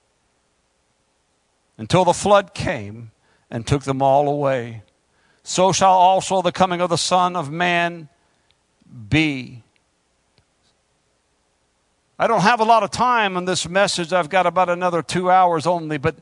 until the flood came and took them all away. So shall also the coming of the Son of Man be. I don't have a lot of time on this message. I've got about another two hours only. But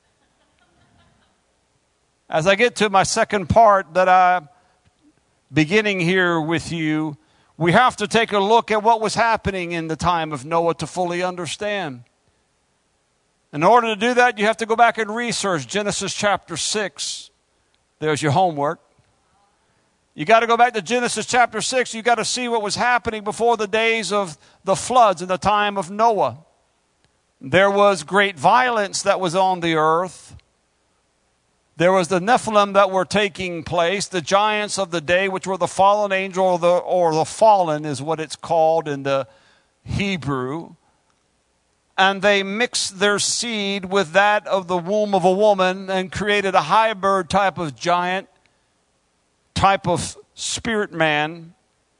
as I get to my second part that I'm beginning here with you, we have to take a look at what was happening in the time of Noah to fully understand. In order to do that, you have to go back and research Genesis chapter six. There's your homework. You got to go back to Genesis chapter six. You got to see what was happening before the days of the floods in the time of Noah. There was great violence that was on the earth. There was the Nephilim that were taking place, the giants of the day, which were the fallen angel, or the, or the fallen is what it's called in the Hebrew. And they mixed their seed with that of the womb of a woman and created a hybrid type of giant, type of spirit man.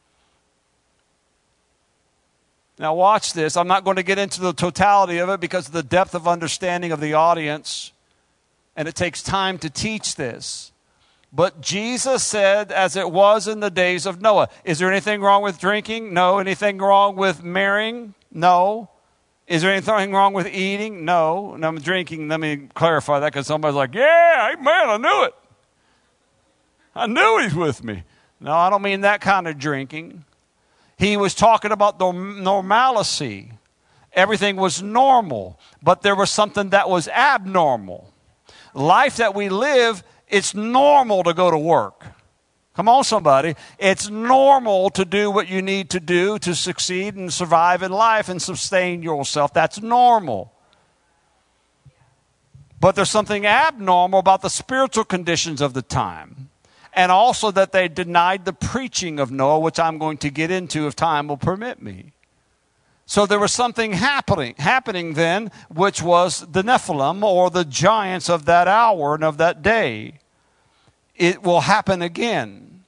Now watch this. I'm not going to get into the totality of it because of the depth of understanding of the audience. And it takes time to teach this. But Jesus said, as it was in the days of Noah. Is there anything wrong with drinking? No. Anything wrong with marrying? No. Is there anything wrong with eating? No. And I'm drinking. Let me clarify that because somebody's like, yeah, man, I knew it. I knew he's with me. No, I don't mean that kind of drinking. He was talking about the normalcy. Everything was normal, but there was something that was abnormal. Life that we live, it's normal to go to work. Come on, somebody. It's normal to do what you need to do to succeed and survive in life and sustain yourself. That's normal. But there's something abnormal about the spiritual conditions of the time. And also that they denied the preaching of Noah, which I'm going to get into if time will permit me. So there was something happening, happening then, which was the Nephilim, or the giants of that hour and of that day. It will happen again.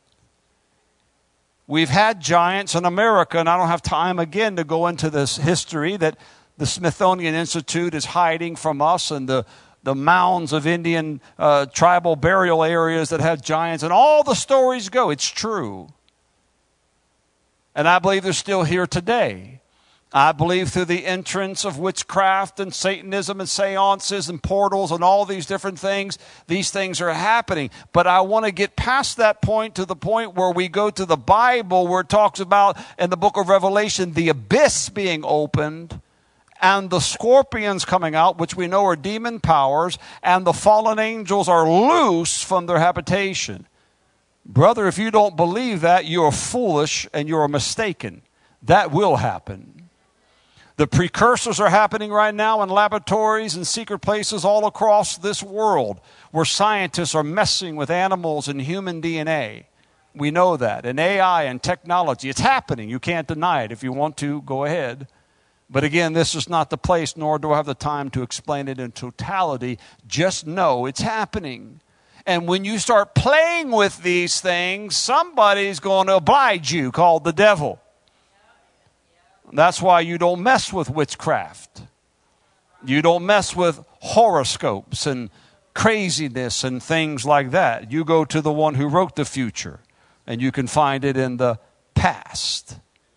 We've had giants in America, and I don't have time again to go into this history, that the Smithsonian Institute is hiding from us, and the, the mounds of Indian uh, tribal burial areas that have giants, and all the stories go. It's true. And I believe they're still here today. I believe through the entrance of witchcraft and Satanism and seances and portals and all these different things, these things are happening. But I want to get past that point to the point where we go to the Bible, where it talks about in the book of Revelation, the abyss being opened and the scorpions coming out, which we know are demon powers, and the fallen angels are loose from their habitation. Brother, if you don't believe that, you're foolish and you're mistaken. That will happen. The precursors are happening right now in laboratories and secret places all across this world, where scientists are messing with animals and human D N A. We know that. And A I and technology, it's happening. You can't deny it. If you want to, go ahead. But again, this is not the place, nor do I have the time to explain it in totality. Just know it's happening. And when you start playing with these things, somebody's going to oblige you, called the devil. That's why you don't mess with witchcraft. You don't mess with horoscopes and craziness and things like that. You go to the one who wrote the future, and you can find it in the past.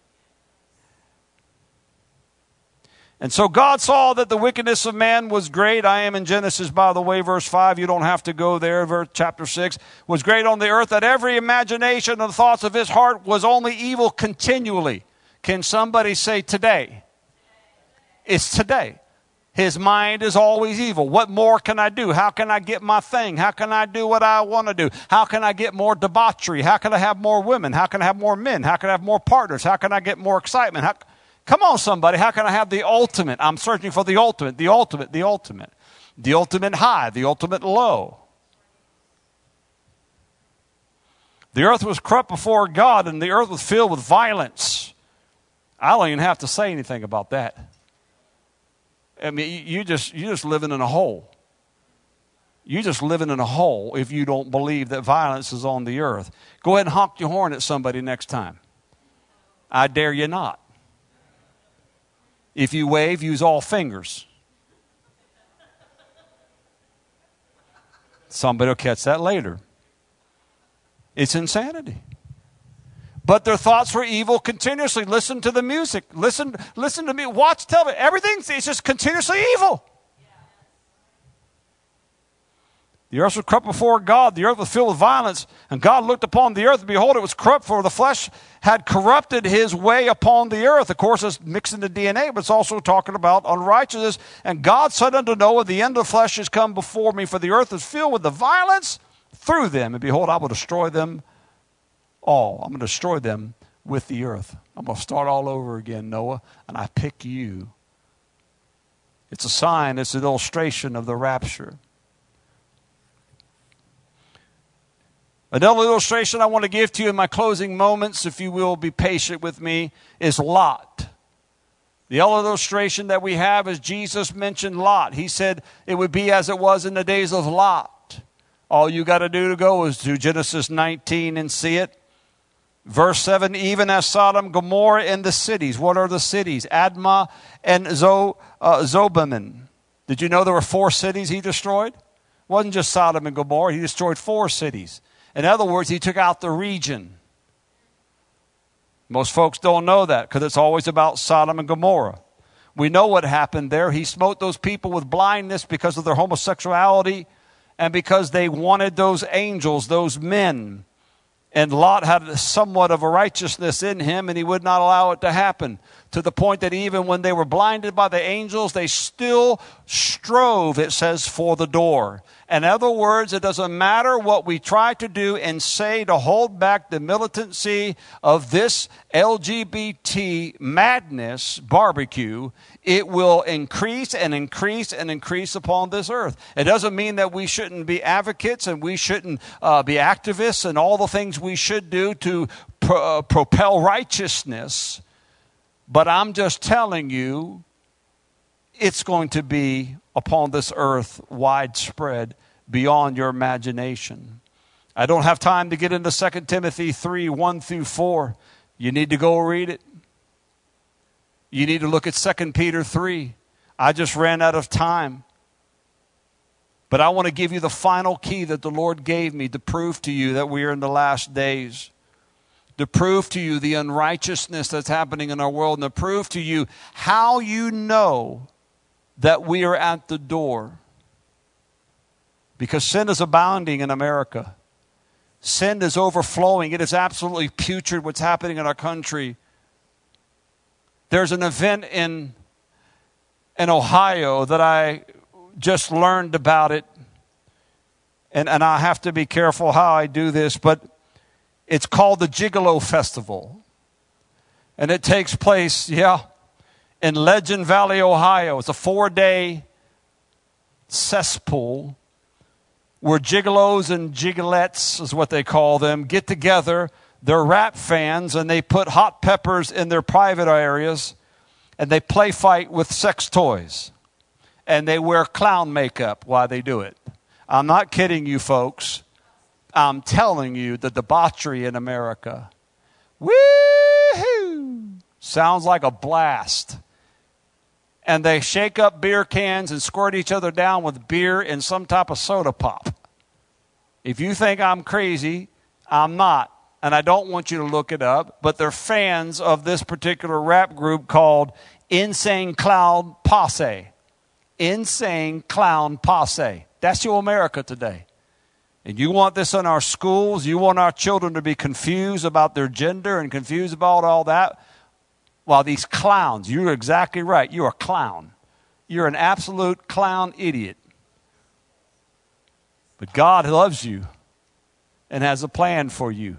And so God saw that the wickedness of man was great. I am in Genesis, by the way, verse five. You don't have to go there. Verse, chapter six. Was great on the earth, that every imagination and the thoughts of his heart was only evil continually. Can somebody say today? It's today. His mind is always evil. What more can I do? How can I get my thing? How can I do what I want to do? How can I get more debauchery? How can I have more women? How can I have more men? How can I have more partners? How can I get more excitement? How, come on, somebody. How can I have the ultimate? I'm searching for the ultimate, the ultimate, the ultimate. The ultimate high, the ultimate low. The earth was corrupt before God, and the earth was filled with violence. I don't even have to say anything about that. I mean, you just, you're just living in a hole. You're just living in a hole if you don't believe that violence is on the earth. Go ahead and honk your horn at somebody next time. I dare you not. If you wave, use all fingers. Somebody will catch that later. It's insanity. But their thoughts were evil continuously. Listen to the music. Listen, listen to me. Watch television. Everything's it's just continuously evil. The earth was corrupt before God. The earth was filled with violence. And God looked upon the earth, and behold, it was corrupt, for the flesh had corrupted his way upon the earth. Of course, it's mixing the D N A, but it's also talking about unrighteousness. And God said unto Noah, the end of the flesh is come before me, for the earth is filled with the violence through them. And behold, I will destroy them all. I'm going to destroy them with the earth. I'm going to start all over again, Noah, and I pick you. It's a sign, it's an illustration of the rapture. Another illustration I want to give to you in my closing moments, if you will be patient with me, is Lot. The other illustration that we have is Jesus mentioned Lot. He said it would be as it was in the days of Lot. All you got to do to go is to Genesis nineteen and see it. Verse seven, even as Sodom, Gomorrah, and the cities. What are the cities? Admah and Zo, uh, Zobaman. Did you know there were four cities he destroyed? It wasn't just Sodom and Gomorrah. He destroyed four cities. In other words, he took out the region. Most folks don't know that because it's always about Sodom and Gomorrah. We know what happened there. He smote those people with blindness because of their homosexuality and because they wanted those angels, those men. And Lot had somewhat of a righteousness in him, and he would not allow it to happen, to the point that even when they were blinded by the angels, they still strove, it says, for the door. In other words, it doesn't matter what we try to do and say to hold back the militancy of this L G B T madness barbecue, it will increase and increase and increase upon this earth. It doesn't mean that we shouldn't be advocates and we shouldn't uh, be activists and all the things we should do to pro- uh, propel righteousness. But I'm just telling you, it's going to be upon this earth widespread beyond your imagination. I don't have time to get into Second Timothy three, one through four. You need to go read it. You need to look at Second Peter three. I just ran out of time. But I want to give you the final key that the Lord gave me to prove to you that we are in the last days. To prove to you the unrighteousness that's happening in our world. And to prove to you how you know that we are at the door. Because sin is abounding in America. Sin is overflowing. It is absolutely putrid what's happening in our country. There's an event in, in Ohio that I just learned about it. And, and I have to be careful how I do this, but it's called the Gigolo Festival. And it takes place, yeah, in Legend Valley, Ohio. It's a four-day cesspool where gigolos and gigolettes, is what they call them, get together. They're rap fans, and they put hot peppers in their private areas, and they play fight with sex toys. And they wear clown makeup while they do it. I'm not kidding you, folks. I'm telling you the debauchery in America. Woo-hoo! Sounds like a blast. And they shake up beer cans and squirt each other down with beer and some type of soda pop. If you think I'm crazy, I'm not. And I don't want you to look it up. But they're fans of this particular rap group called Insane Clown Posse. Insane Clown Posse. That's your America today. And you want this in our schools? You want our children to be confused about their gender and confused about all that? Well, these clowns, you're exactly right. You're a clown. You're an absolute clown idiot. But God loves you and has a plan for you.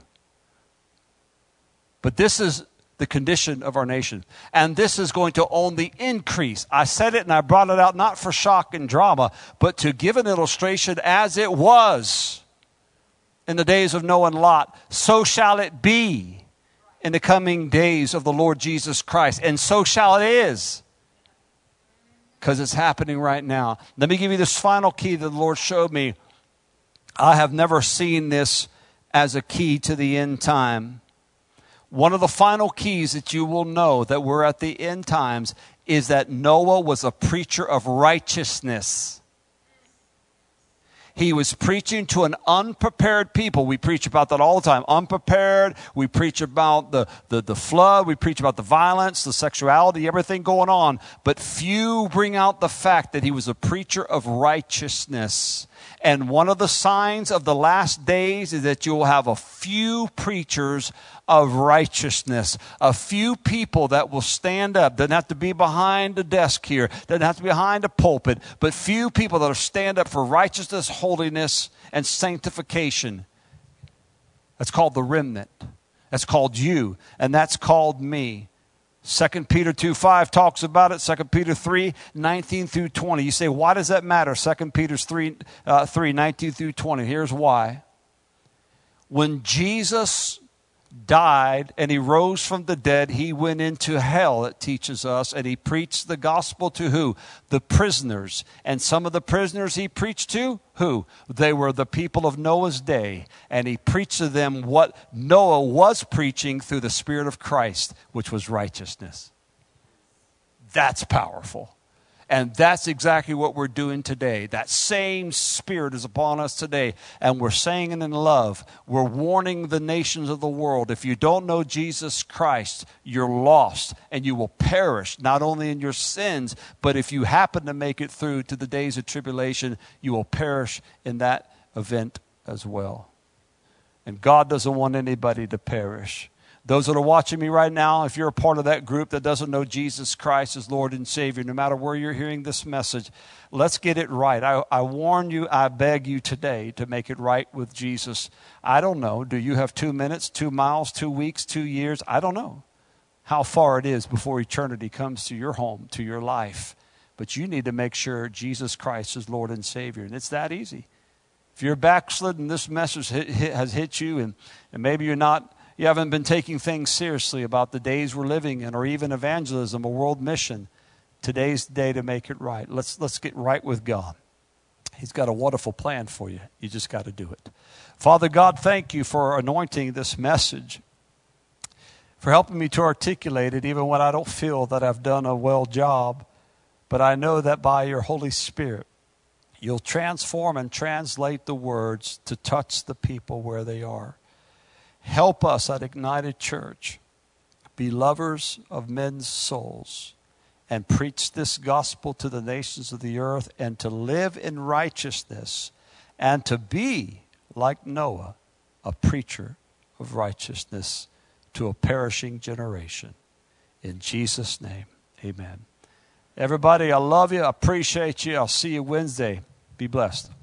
But this is the condition of our nation. And this is going to only increase. I said it and I brought it out not for shock and drama, but to give an illustration as it was in the days of Noah and Lot. So shall it be in the coming days of the Lord Jesus Christ. And so shall it is. Because it's happening right now. Let me give you this final key that the Lord showed me. I have never seen this as a key to the end time. One of the final keys that you will know that we're at the end times is that Noah was a preacher of righteousness. He was preaching to an unprepared people. We preach about that all the time. Unprepared. We preach about the, the, the flood. We preach about the violence, the sexuality, everything going on. But few bring out the fact that he was a preacher of righteousness. And one of the signs of the last days is that you will have a few preachers of righteousness. A few people that will stand up. Doesn't have to be behind a desk here. Doesn't have to be behind a pulpit. But few people that will stand up for righteousness, holiness, and sanctification. That's called the remnant. That's called you. And that's called me. Second Peter two five talks about it. Second Peter three nineteen through twenty. You say, why does that matter? Second Peter three, uh, three nineteen through twenty. Here's why. When Jesus died and he rose from the dead, he went into hell, it teaches us, and he preached the gospel to who? The prisoners. And some of the prisoners he preached to, who? They were the people of Noah's day. And he preached to them what Noah was preaching through the Spirit of Christ, which was righteousness. That's powerful. And that's exactly what we're doing today. That same Spirit is upon us today. And we're saying it in love. We're warning the nations of the world. If you don't know Jesus Christ, you're lost. And you will perish, not only in your sins, but if you happen to make it through to the days of tribulation, you will perish in that event as well. And God doesn't want anybody to perish. Those that are watching me right now, if you're a part of that group that doesn't know Jesus Christ as Lord and Savior, no matter where you're hearing this message, let's get it right. I, I warn you, I beg you today to make it right with Jesus. I don't know. Do you have two minutes, two miles, two weeks, two years? I don't know how far it is before eternity comes to your home, to your life. But you need to make sure Jesus Christ is Lord and Savior. And it's that easy. If you're backslidden, this message hit, hit, has hit you, and, and maybe you're not, you haven't been taking things seriously about the days we're living in, or even evangelism, a world mission. Today's the day to make it right. Let's let's get right with God. He's got a wonderful plan for you. You just got to do it. Father God, thank you for anointing this message. for helping me to articulate it even when I don't feel that I've done a well job. But I know that by your Holy Spirit, you'll transform and translate the words to touch the people where they are. Help us at Ignited Church be lovers of men's souls and preach this gospel to the nations of the earth, and to live in righteousness, and to be, like Noah, a preacher of righteousness to a perishing generation. In Jesus' name, amen. Everybody, I love you. I appreciate you. I'll see you Wednesday. Be blessed.